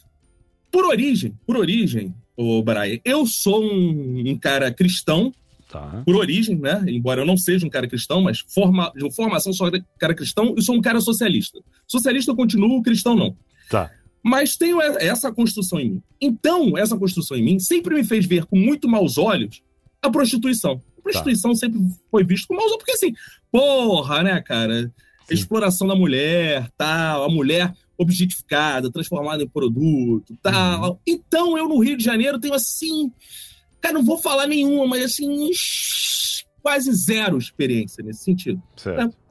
por origem, por origem, ô Brian, eu sou um, um cara cristão, tá. Por origem, né? Embora eu não seja um cara cristão, mas forma, de formação sou um cara cristão e sou um cara socialista. Socialista eu continuo, cristão não. Tá. Mas tenho essa construção em mim. Então, essa construção em mim sempre me fez ver com muito maus olhos a prostituição. A prostituição tá. sempre foi vista com maus olhos, porque assim, porra, né, cara? A exploração da mulher, tal, a mulher objetificada, transformada em produto, tal. Uhum. Então, eu no Rio de Janeiro tenho assim... Cara, não vou falar nenhuma, mas assim... Quase zero experiência nesse sentido. Certo. Né?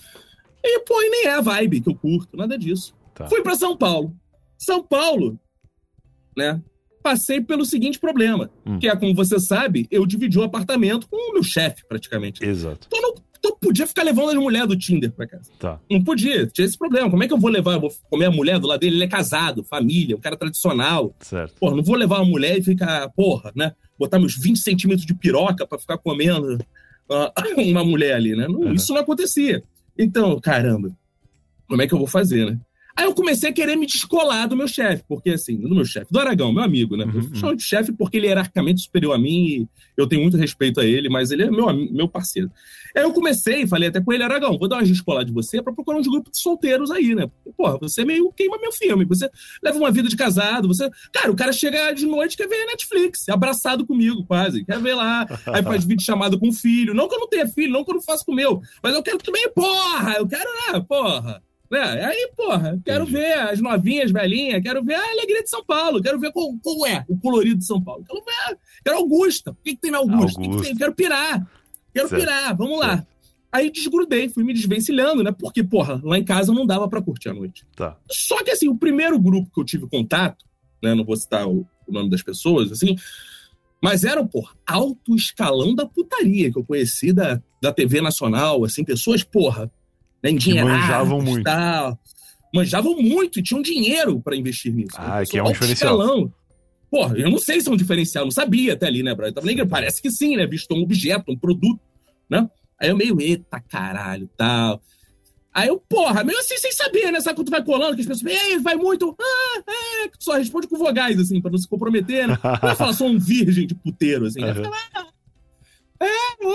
E, pô, e nem é a vibe que eu curto, nada disso. Tá. Fui pra São Paulo. São Paulo, né? Passei pelo seguinte problema, hum. que é, como você sabe, eu dividi o apartamento com o meu chefe, praticamente. Exato. Então, não Então podia ficar levando as mulheres do Tinder pra casa. Tá. Não podia, tinha esse problema. Como é que eu vou levar? Eu vou comer a mulher do lado dele? Ele é casado, família, um cara tradicional. Certo. Porra, não vou levar uma mulher e ficar, porra, né? Botar meus vinte centímetros de piroca pra ficar comendo uh, uma mulher ali, né? Não, uhum. Isso não acontecia. Então, caramba, como é que eu vou fazer, né? Aí eu comecei a querer me descolar do meu chefe, porque assim, do meu chefe, do Aragão, meu amigo, né? Uhum, eu chamo de chefe porque ele é hierarquicamente superior a mim e eu tenho muito respeito a ele, mas ele é meu, meu parceiro. Aí eu comecei, falei até com ele, Aragão, vou dar uma descolada de você pra procurar uns grupos de solteiros aí, né? Porque, porra, você meio queima meu filme, você leva uma vida de casado, você... Cara, o cara chega de noite e quer ver Netflix, abraçado comigo quase, quer ver lá, aí faz vídeo chamado com o filho, não que eu não tenha filho, não que eu não faça com o meu, mas eu quero também, porra, eu quero, né, porra... É, aí, porra, quero Entendi. ver as novinhas, velhinhas, quero ver a alegria de São Paulo, quero ver como, como é o colorido de São Paulo. Quero ver, quero Augusta. O que, que tem na Augusta? Que que tem? Quero pirar. Quero certo. pirar, vamos lá. Certo. Aí desgrudei, fui me desvencilhando, né? Porque, porra, lá em casa não dava pra curtir a noite. Tá. Só que, assim, o primeiro grupo que eu tive contato, né? Não vou citar o, o nome das pessoas, assim, mas eram, porra, alto escalão da putaria que eu conheci da, da T V Nacional, assim, pessoas, porra, que manjavam muito. Tal. Manjavam muito e tinham dinheiro pra investir nisso. Ah, né? Que é um diferencial. Escalão. Porra, eu não sei se é um diferencial, não sabia até ali, né, Brian? Tava nem... Parece que sim, né? Visto um objeto, um produto, né? Aí eu meio, eita caralho, tal. Aí eu, porra, meio assim, sem saber, né? Sabe quando tu vai colando, que as pessoas, ei, vai muito, ah, é, só responde com vogais, assim, pra não se comprometer, né? Não vai falar só um virgem de puteiro, assim, né? Fala, ah,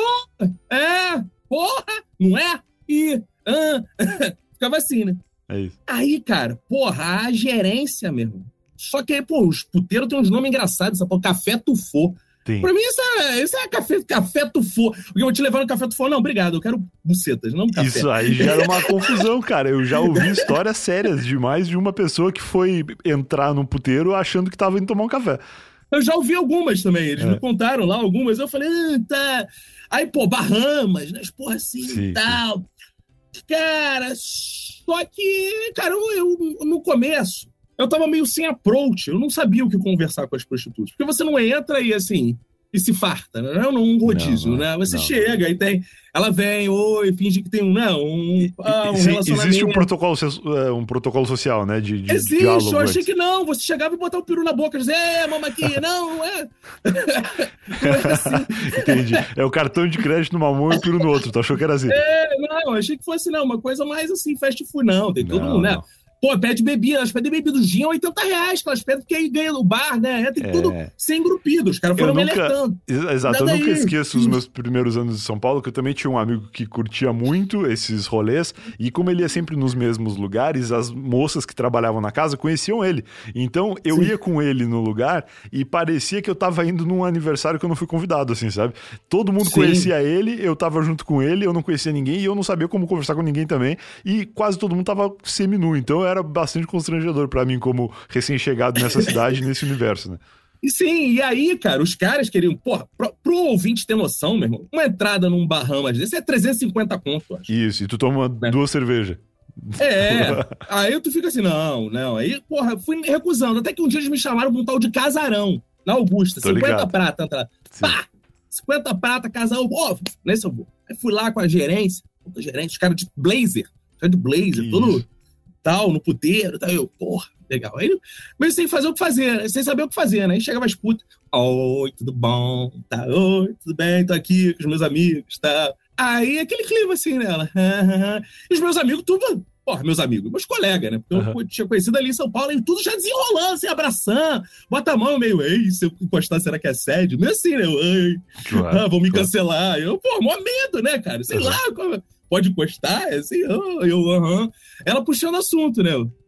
é, é, porra, não é? E... Ah, ficava assim, né? É isso. Aí, cara, porra, a gerência, meu irmão. Só que, pô, os puteiros têm uns nomes engraçados, sabe? Café Tufô. Tem. Pra mim, isso é, isso é café, café Tufô. Porque eu vou te levar no Café Tufô. Não, obrigado, eu quero bucetas, não café. Isso aí gera uma confusão, cara. Eu já ouvi histórias sérias de mais de uma pessoa que foi entrar num puteiro achando que tava indo tomar um café. Eu já ouvi algumas também, eles é. me contaram lá algumas. Eu falei, ah, tá. Aí, pô, Bahamas, né? Porra, assim e tal. Sim. Cara, só que, cara, eu, eu, no começo, eu tava meio sem approach, eu não sabia o que conversar com as prostitutas. Porque você não entra e, assim, e se farta, né? Não num rodízio, não, não, né? Você não, chega e tem... Ela vem, oi, finge que tem um, não, um, ah, um Sim, relacionamento. Existe um protocolo, um protocolo social, né? De, de existe, diálogo, eu achei que não. Você chegava e botava o peru na boca e dizia, é, mama aqui. Não, não é. Não é assim. Entendi. É o cartão de crédito numa mão e o peru no outro. Tu achou que era assim? É, não, achei que fosse, não, uma coisa mais assim, fast food, não. Tem todo mundo, né? Não. Pô, pede bebida, elas pedem bebida do gin a oitenta reais, que elas pedem porque aí ganha no bar, né? Tem é. tudo sem grupido, os caras foram me alertando. Exato, eu nunca esqueço os meus primeiros anos de São Paulo, que eu também tinha um amigo que curtia muito esses rolês, e como ele ia sempre nos mesmos lugares, as moças que trabalhavam na casa conheciam ele. Então, eu Sim. ia com ele no lugar e parecia que eu tava indo num aniversário que eu não fui convidado, assim, sabe? Todo mundo Sim. conhecia ele, eu tava junto com ele, eu não conhecia ninguém, e eu não sabia como conversar com ninguém também, e quase todo mundo tava semi-nu, então era bastante constrangedor pra mim como recém-chegado nessa cidade, nesse universo, né? E sim, e aí, cara, os caras queriam... Porra, pro, pro ouvinte ter noção, meu irmão, uma entrada num Bahamas desse é trezentos e cinquenta conto, eu acho. Isso, e tu toma né? duas cervejas. É, aí tu fica assim, não, não. Aí, porra, fui recusando. Até que um dia eles me chamaram pra um tal de casarão, na Augusta, Tô cinquenta ligado. Prata. Tá, pá, cinquenta prata, casal, ó, nesse eu vou. Aí fui lá com a gerência, a gerência, os caras de blazer, de blazer, que todo... Isso. Tal, no puteiro, tal, eu, porra, legal. Aí, mas sem fazer o que fazer, sem saber o que fazer, né? Aí chegava as putas, oi, tudo bom, tá, oi, tudo bem, tô aqui com os meus amigos, tá. Aí aquele clima assim, né? Ela, e os meus amigos, tudo, porra, meus amigos, meus colegas, né? Porque uhum. eu tinha conhecido ali em São Paulo, e tudo já desenrolando, assim, abraçando, bota a mão meio, ei, se eu encostar, será que é assédio? Meio assim, né? Eu, ei, claro, ah, vão me claro. cancelar. Eu, pô, mó medo, né, cara? Sei uhum. lá, como... Pode encostar? Assim, eu, eu aham. Uhum. Ela puxando assunto, né? Eu,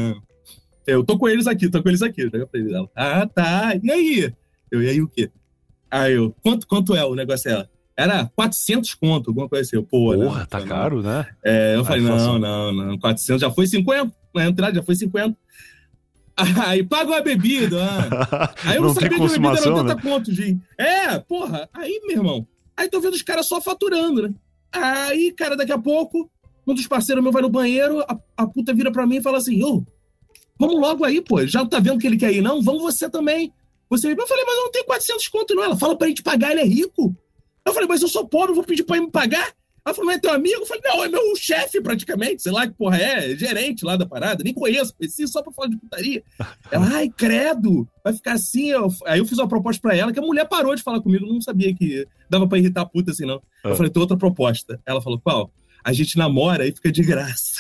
eu tô com eles aqui, tô com eles aqui. Eu falei, ela, ah, tá. E aí? Eu, e aí o quê? Aí eu, quanto, quanto é o negócio? Ela, era quatrocentos conto, alguma coisa assim. Eu, Pô, Porra, não, tá não. caro, né? É, eu falei, não, não, não, quatrocentos já foi cinquenta. Na entrada já foi cinquenta. Aí paga a bebida. Ah. Aí eu não, não sabia que a bebida era oitenta contos, gente. É, porra. Aí, meu irmão, aí tô vendo os caras só faturando, né? Aí, cara, daqui a pouco, um dos parceiros meus vai no banheiro, a, a puta vira pra mim e fala assim, ô, vamos logo aí, pô, já tá vendo que ele quer ir, não? Vamos você também. Você, eu falei, mas eu não tenho quatrocentos conto, não. Ela fala pra gente pagar, ele é rico. Eu falei, mas eu sou pobre, vou pedir pra ele me pagar? Ela falou, não é teu amigo? Eu falei, não, é meu chefe praticamente, sei lá que porra é, é gerente lá da parada, nem conheço, conheci só pra falar de putaria. Ela, ai, credo, vai ficar assim. Eu... Aí eu fiz uma proposta pra ela, que a mulher parou de falar comigo, não sabia que dava pra irritar a puta assim, não. Eu ah. falei, tem outra proposta. Ela falou, qual? A gente namora e fica de graça.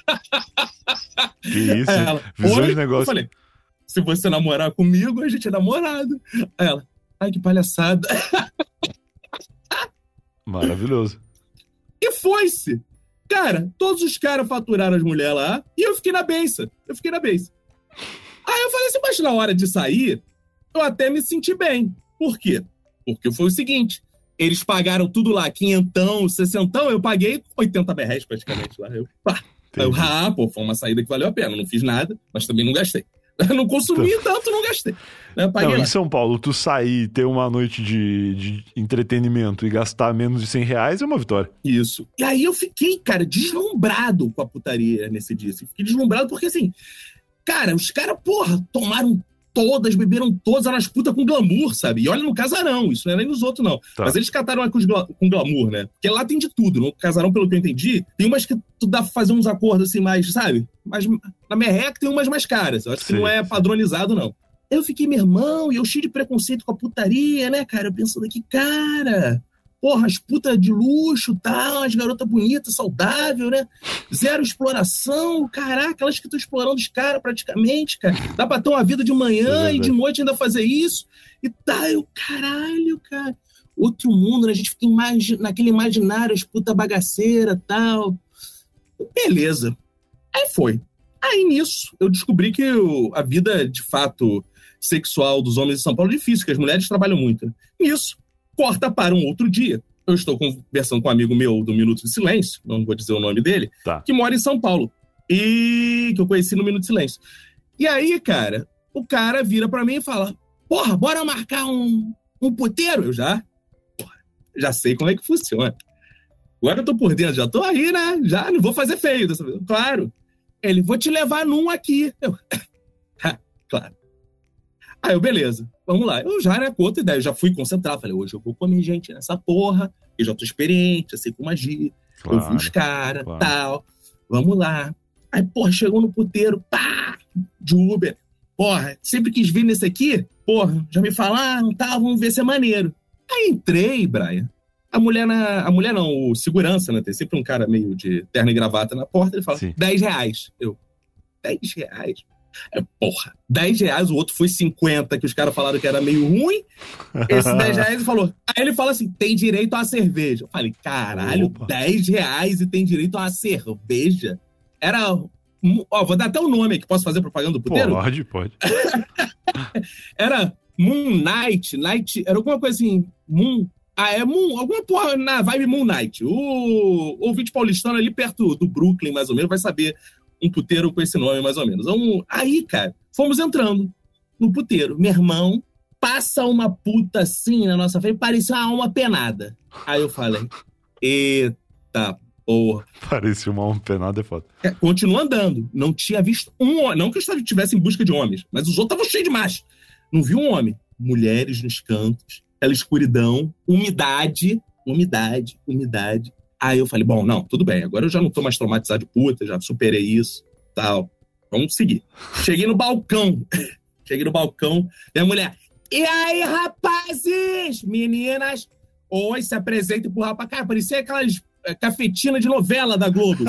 Que isso, aí ela, visão de negócio. Eu falei, se você namorar comigo, a gente é namorado. Aí ela, ai, que palhaçada. Maravilhoso. E foi-se. Cara, todos os caras faturaram as mulheres lá e eu fiquei na benção. Eu fiquei na benção. Aí eu falei assim, mas na hora de sair, eu até me senti bem. Por quê? Porque foi o seguinte, eles pagaram tudo lá, quinhentão, sessentão, eu paguei oitenta reais praticamente lá. Eu, pá. Eu, ah, pô, foi uma saída que valeu a pena. Não fiz nada, mas também não gastei. Não consumi então... tanto, não gastei. Né? Paguei não, lá. Em São Paulo, tu sair, ter uma noite de, de entretenimento e gastar menos de cem reais é uma vitória. Isso. E aí eu fiquei, cara, deslumbrado com a putaria nesse dia. Assim. Fiquei deslumbrado porque, assim, cara, os caras, porra, tomaram todas, beberam todas nas putas com glamour, sabe? E olha no casarão, isso não é nem nos outros, não. Tá. Mas eles cataram lá com, gla- com glamour, né? Porque lá tem de tudo. No casarão, pelo que eu entendi, tem umas que tu dá pra fazer uns acordos assim mais, sabe? Mas na merreca tem umas mais caras. Eu acho que sim, não é padronizado, não. Eu fiquei, meu irmão, e eu cheio de preconceito com a putaria, né, cara? Eu pensando aqui, cara... Porra, as putas de luxo, tal, as garotas bonitas, saudável, né? Zero exploração, caraca, elas que estão explorando os caras praticamente, cara. Dá pra ter uma vida de manhã é e de noite ainda fazer isso. E tá, eu, caralho, cara. Outro mundo, né? A gente fica imagi- naquele imaginário, as putas bagaceiras, tal. Beleza. Aí foi. Aí nisso, eu descobri que eu, a vida, de fato, sexual dos homens de São Paulo é difícil, que as mulheres trabalham muito. Nisso. Corta para um outro dia. Eu estou conversando com um amigo meu do Minuto de Silêncio, não vou dizer o nome dele, tá. Que mora em São Paulo. E que eu conheci no Minuto de Silêncio. E aí, cara, o cara vira para mim e fala, porra, bora marcar um, um puteiro? Eu já, porra, já sei como é que funciona. Agora eu tô por dentro, já tô aí, né? Já não vou fazer feio dessa vez. Claro. Ele, vou te levar num aqui. Eu, claro. Aí eu, beleza, vamos lá. Eu já, né, com outra ideia, eu já fui concentrado. Falei, hoje eu vou comer gente nessa porra, eu já tô experiente, já sei como agir. Claro, eu vi os caras, claro. Tal. Vamos lá. Aí, porra, chegou no puteiro, pá, de Uber. Porra, sempre quis vir nesse aqui, porra, já me falaram, tá, vamos ver se é maneiro. Aí entrei, Brian. A mulher, na, a mulher não, o segurança, né? Tem sempre um cara meio de terno e gravata na porta, ele fala, Sim. dez reais. Eu, dez reais? É, porra, dez reais, o outro foi cinquenta, que os caras falaram que era meio ruim. Esse dez reais ele falou. Aí ele fala assim, tem direito a uma cerveja. Eu falei, caralho, Opa. dez reais e tem direito a uma cerveja? Era... Ó, vou dar até o nome aqui, posso fazer propaganda do puteiro? Pode, pode. Era Moon Night, Night, era alguma coisa assim, Moon... Ah, é Moon, alguma porra na vibe Moon Night. O ouvinte paulistano ali perto do Brooklyn, mais ou menos, vai saber um puteiro com esse nome, mais ou menos. Então, aí, cara, fomos entrando no puteiro. Meu irmão, passa uma puta assim na nossa frente, parecia uma alma penada. Aí eu falei, eita porra. Parecia uma alma penada, é foda. É, continua andando. Não tinha visto um homem. Não que eu estivesse em busca de homens, mas os outros estavam cheios de macho. Não vi um homem. Mulheres nos cantos, aquela escuridão, umidade, umidade, umidade. Aí eu falei, bom, não, tudo bem, agora eu já não tô mais traumatizado de puta, já superei isso, tal. Vamos seguir. Cheguei no balcão. Cheguei no balcão, e a mulher, e aí, rapazes, meninas, oi, se apresentem pro rapaz. Cara, parecia aquelas cafetinas de novela da Globo.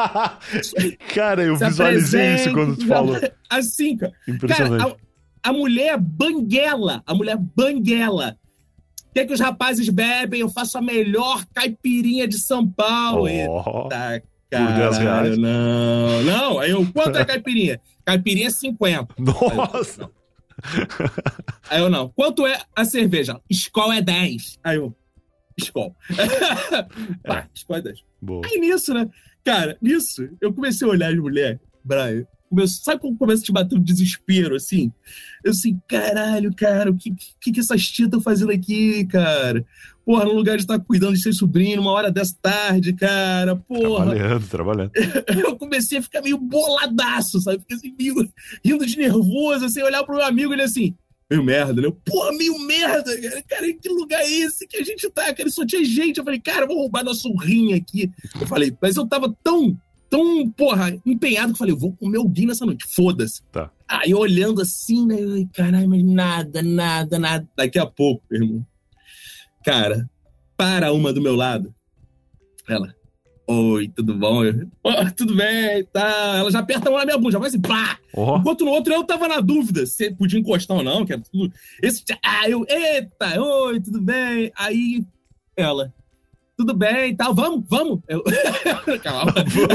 Cara, eu se visualizei isso quando tu falou. Assim, cara. Impressionante. Cara, a, a mulher banguela, a mulher banguela. O que é que os rapazes bebem? Eu faço a melhor caipirinha de São Paulo. Oh, Eita, cara. Por dez reais? Não, não. Aí eu, quanto é a caipirinha? Caipirinha é cinquenta. Nossa! Aí eu, Aí eu não. Quanto é a cerveja? Skol é dez. Aí eu, Skol. Pá, Skol é dez. Boa. Aí nisso, né? Cara, nisso, eu comecei a olhar as mulheres, Brian. Começou, sabe como começa a te bater um desespero, assim? Eu assim, caralho, cara, o que, que, que essas tias estão fazendo aqui, cara? Porra, no lugar de estar cuidando de seu sobrinho, numa hora dessa tarde, cara, porra. Trabalhando, trabalhando. Eu comecei a ficar meio boladaço, sabe? Fiquei assim, meio rindo de nervoso, assim, olhar pro meu amigo, ele assim, meio merda, né? Porra, meio merda, cara. Cara, que lugar é esse que a gente tá? Cara, só tinha gente. Eu falei, cara, vou roubar nosso rim aqui. Eu falei, mas eu tava tão... tão, porra, empenhado que eu falei, eu vou comer alguém nessa noite, foda-se. Tá. Aí olhando assim, né, caralho, mas nada, nada, nada. Daqui a pouco, meu irmão, cara, para uma do meu lado, ela, oi, tudo bom? Eu, oh, tudo bem, tá. Ela já aperta a mão na minha bunda, já vai assim, pá. Oh. Enquanto no outro eu tava na dúvida se podia encostar ou não, que era tudo. Esse, ah, eu, eita, oi, tudo bem? Aí ela, tudo bem e tal, vamos, vamos. Eu... calma.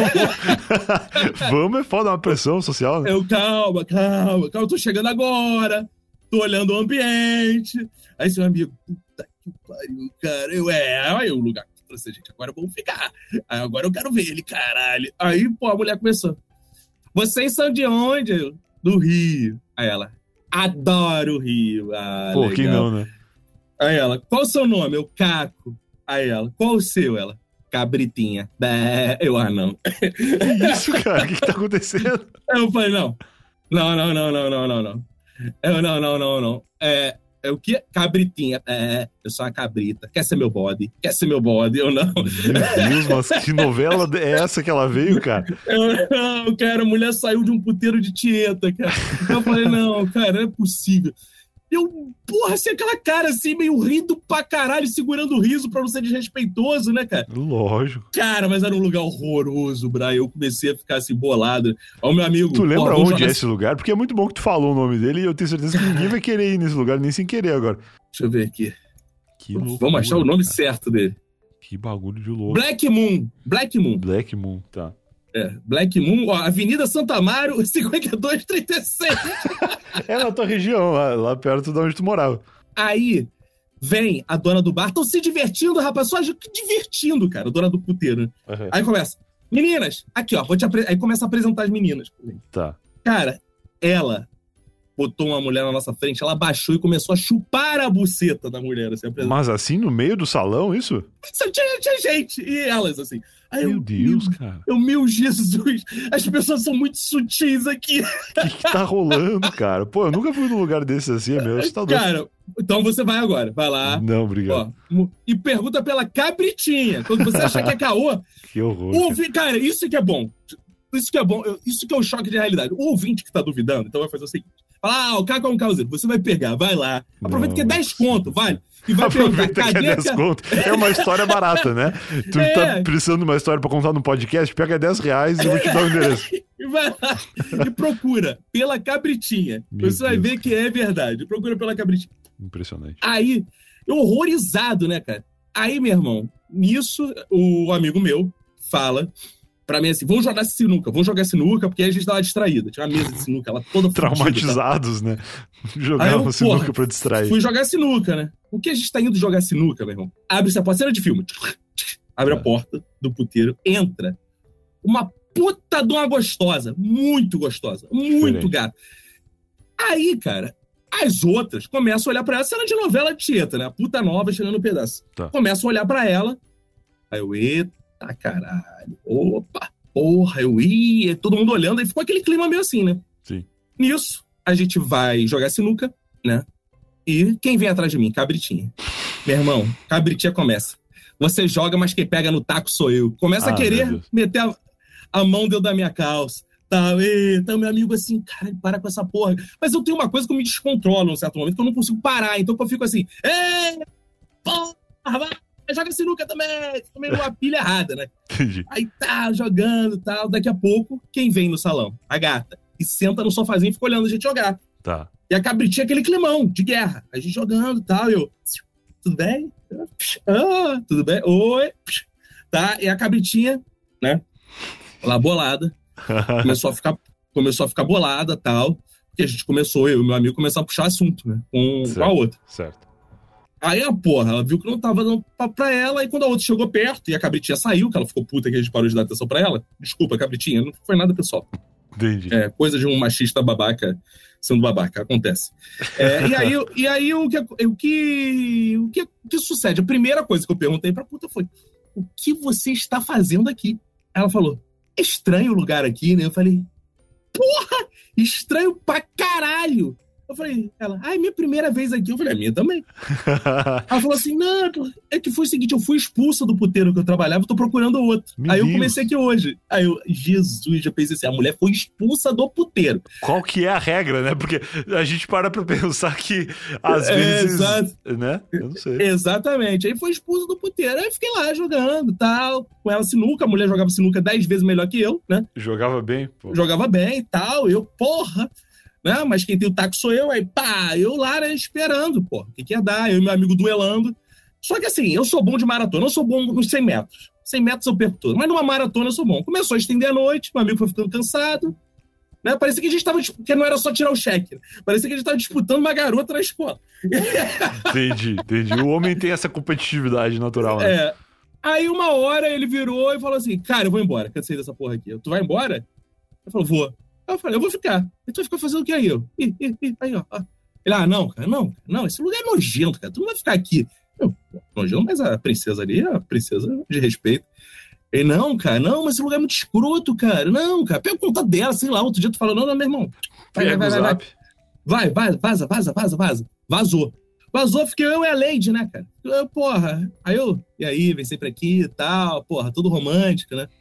Vamos. Vamos é foda, uma pressão social, né? Eu, calma, calma, calma, eu tô chegando agora, tô olhando o ambiente. Aí seu amigo, puta que pariu, cara. Eu, é, aí o lugar que trouxe a gente, agora vamos ficar. Aí agora eu quero ver ele, caralho. Aí, pô, a mulher começou. Vocês são de onde? Eu, do Rio. Aí ela, adoro o Rio. Ah, pô, legal. Que não, né? Aí ela, qual o seu nome? Eu, Caco. Aí ela, qual o seu? Ela, Cabritinha. Bé. Eu, ah, não. Que isso, cara? O que, que tá acontecendo? Eu falei, não. Não, não, não, não, não, não, não. Eu, não, não, não, não. É, é o que? Cabritinha. É, eu sou uma cabrita. Quer ser meu bode? Quer ser meu bode? Eu não. Meu Deus, mas que novela é essa que ela veio, cara? Eu não, cara. A mulher saiu de um puteiro de Tieta, cara. Eu falei, não, cara, não é possível. Eu, porra, assim, aquela cara assim, meio rindo pra caralho, segurando o riso pra não ser desrespeitoso, né, cara? Lógico. Cara, mas era um lugar horroroso, Brian. Eu comecei a ficar assim, bolado. Ó, meu amigo... Tu lembra porra, onde é esse lugar? Porque é muito bom que tu falou o nome dele e eu tenho certeza que ninguém vai querer ir nesse lugar, nem sem querer agora. Deixa eu ver aqui. Que louco. Vamos achar o nome cara. certo dele. Que bagulho de louco. Black Moon. Black Moon. Black Moon, tá. É, Black Moon, ó, Avenida Santa Amaro, cinquenta e dois trinta e seis. É na tua região, lá, lá perto de onde tu morava. Aí, vem a dona do bar, estão se divertindo, rapaz, só divertindo, cara, a dona do puteiro. Uhum. Aí começa, meninas, aqui, ó, vou te apre... aí começa a apresentar as meninas. Tá. Cara, ela, botou uma mulher na nossa frente, ela baixou e começou a chupar a buceta da mulher. Assim, Mas assim, no meio do salão, isso? Tinha, tinha gente, e elas, assim. Aí meu eu, Deus, meu, cara. Eu, meu Jesus, as pessoas são muito sutis aqui. O que, que tá rolando, cara? Pô, eu nunca fui num lugar desse assim, é meu assustador. Cara, então você vai agora, vai lá. Não, obrigado. Ó, e pergunta pela cabritinha. Quando você achar que é caô, que horror. Ouve, cara, isso que é bom. Isso que é bom, isso que é o choque de realidade. O ouvinte que tá duvidando, então vai fazer o seguinte: fala, ah, o Caco é um causeiro. Você vai pegar, vai lá. Aproveita que é dez conto, vai. E vai Aproveita perguntar, que é cadê dez conto. É uma história barata, né? Tu é. tá precisando de uma história pra contar no podcast, pega dez reais e eu vou te dar o endereço. E vai lá e procura pela cabritinha. Meu Você Deus. vai ver que é verdade. Procura pela cabritinha. Impressionante. Aí, eu horrorizado, né, cara? Aí, meu irmão, nisso, o amigo meu fala pra mim assim, vamos jogar sinuca, vamos jogar sinuca, porque aí a gente tava distraída. Tinha uma mesa de sinuca, ela toda traumatizados, fudida, tá? né? Jogavam sinuca porra, pra distrair. Fui jogar sinuca, né? O que a gente tá indo jogar sinuca, meu irmão? Abre essa porta, cena de filme. Abre é. a porta do puteiro, entra uma puta de uma gostosa, muito gostosa, muito gata. Aí, cara, as outras começam a olhar pra ela, cena de novela de Tieta, né? A puta nova chegando no pedaço. Tá. Começam a olhar pra ela, aí eu, eita, Tá, caralho. Opa, porra, eu ia. Todo mundo olhando, aí ficou aquele clima meio assim, né? Sim. Nisso, a gente vai jogar sinuca, né? E quem vem atrás de mim? Cabritinha. Meu irmão, cabritinha começa. Você joga, mas quem pega no taco sou eu. Começa ah, a querer meter a, a mão dentro da minha calça. Tá, eita, meu amigo assim, caralho, para com essa porra. Mas eu tenho uma coisa que eu me descontrolo num certo momento, que eu não consigo parar. Então eu fico assim, ei, porra, vai. Joga sinuca também, também numa pilha errada, né? Entendi. Aí tá, jogando e tal. Daqui a pouco, quem vem no salão? A gata. E senta no sofazinho e fica olhando a gente jogar. Tá. E a cabritinha, aquele climão de guerra. A gente jogando e tal. Eu, tudo bem? Ah, tudo bem? Oi. Tá, e a cabritinha, né? Lá bolada. começou, a ficar, começou a ficar bolada e tal. Porque a gente começou, eu e meu amigo, começaram a puxar assunto, né? Com, com a outra. Certo. Aí a porra, ela viu que não tava dando papo pra ela, e quando a outra chegou perto e a cabritinha saiu, que ela ficou puta que a gente parou de dar atenção pra ela, desculpa, cabritinha, não foi nada pessoal. Entendi. É, coisa de um machista babaca sendo babaca, acontece. É, e aí, e aí o, que, o, que, o, que, o que sucede? A primeira coisa que eu perguntei pra puta foi, o que você está fazendo aqui? Ela falou, é estranho o lugar aqui, né? Eu falei, porra, estranho pra caralho! Eu falei, ela, ai, minha primeira vez aqui. Eu falei, a minha também. Ela falou assim, não, é que foi o seguinte, eu fui expulsa do puteiro que eu trabalhava, tô procurando outro. Meu aí Deus. Eu comecei aqui hoje. Aí eu, Jesus, já pensei assim, a mulher foi expulsa do puteiro. Qual que é a regra, né? Porque a gente para pra pensar que, às vezes, é, né? Eu não sei. Exatamente. Aí foi expulsa do puteiro. Aí eu fiquei lá jogando e tal, com ela sinuca. A mulher jogava sinuca dez vezes melhor que eu, né? Jogava bem? Pô. Jogava bem e tal. Eu, porra... Né? Mas quem tem o taco sou eu, aí pá, eu lá, né, esperando, pô, o que que ia dar, eu e meu amigo duelando. Só que assim, eu sou bom de maratona, eu sou bom nos cem metros. cem metros eu perco tudo, mas numa maratona eu sou bom. Começou a estender a noite, meu amigo foi ficando cansado, né? Parecia que a gente tava, que não era só tirar o cheque, parecia que a gente tava disputando uma garota na escola. Entendi, entendi. O homem tem essa competitividade natural, né? É. Aí uma hora ele virou e falou assim, cara, eu vou embora, cansei dessa porra aqui. Tu vai embora? Eu falei, vou. Eu falei, eu vou ficar. E tu vai ficar fazendo o que aí? Eu, ih, ih, ih, aí, ó. Ele, ah, não, cara, não, não, esse lugar é nojento, cara, tu não vai ficar aqui. Eu, nojento, mas a princesa ali é a princesa de respeito. Ele, não, cara, não, mas esse lugar é muito escroto, cara, não, cara, pega o contato dela, sei lá, outro dia tu falou, não, não, meu irmão, vai, vai, vai, vai, vai, vai, vai, vaza, vaza, vaza, vaza, vazou. Vazou, fiquei eu e a Lady, né, cara? Eu, porra, aí eu, e aí, vem sempre aqui e tal, porra, tudo romântico, né?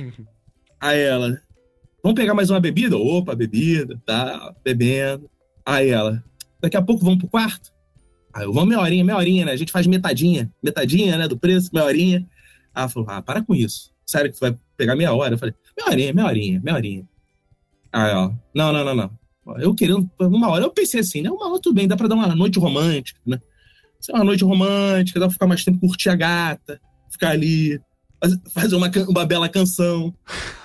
Aí ela... Vamos pegar mais uma bebida? Opa, bebida, tá, bebendo. Aí ela, daqui a pouco vamos pro quarto? Aí eu, vamos meia horinha, meia horinha, né? A gente faz metadinha, metadinha, né, do preço, meia horinha. Aí ela falou, ah, para com isso. Sério que tu vai pegar meia hora? Eu falei, meia horinha, meia horinha, meia horinha. Aí, ó, não, não, não, não. Eu querendo uma hora, eu pensei assim, né, uma hora tudo bem, dá pra dar uma noite romântica, né? Sei lá, uma noite romântica, dá pra ficar mais tempo, curtir a gata, ficar ali, fazer uma, uma bela canção.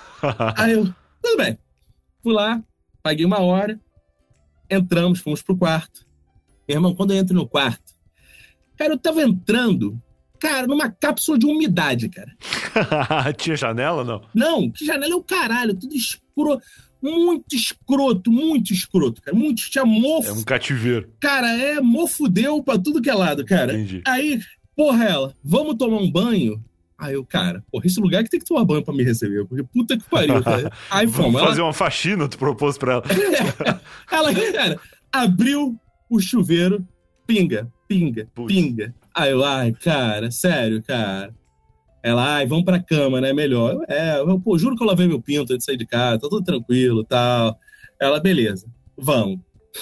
Aí eu... Tudo bem. Fui lá, paguei uma hora, entramos, fomos pro quarto. Meu irmão, quando eu entro no quarto, cara, eu tava entrando, cara, numa cápsula de umidade, cara. Tinha janela, não? Não, que janela é o caralho, tudo escuro. muito escroto, muito escroto, cara. Muito, tinha mofo. É um cativeiro. Cara, é mofudeu pra tudo que é lado, cara. Entendi. Aí, porra, ela, vamos tomar um banho? Aí eu, cara, porra, esse lugar que tem que tomar banho pra me receber, porque puta que pariu, cara. Aí vamos fomos. fazer ela... uma faxina, tu propôs pra ela. ela, cara, abriu o chuveiro, pinga, pinga, Putz. pinga. Aí eu, ai, cara, sério, cara. Ela, ai, vamos pra cama, né, melhor. Eu, é, eu, pô, juro que eu lavei meu pinto antes de sair de casa, tá tudo tranquilo e tal. Ela, beleza, vamos.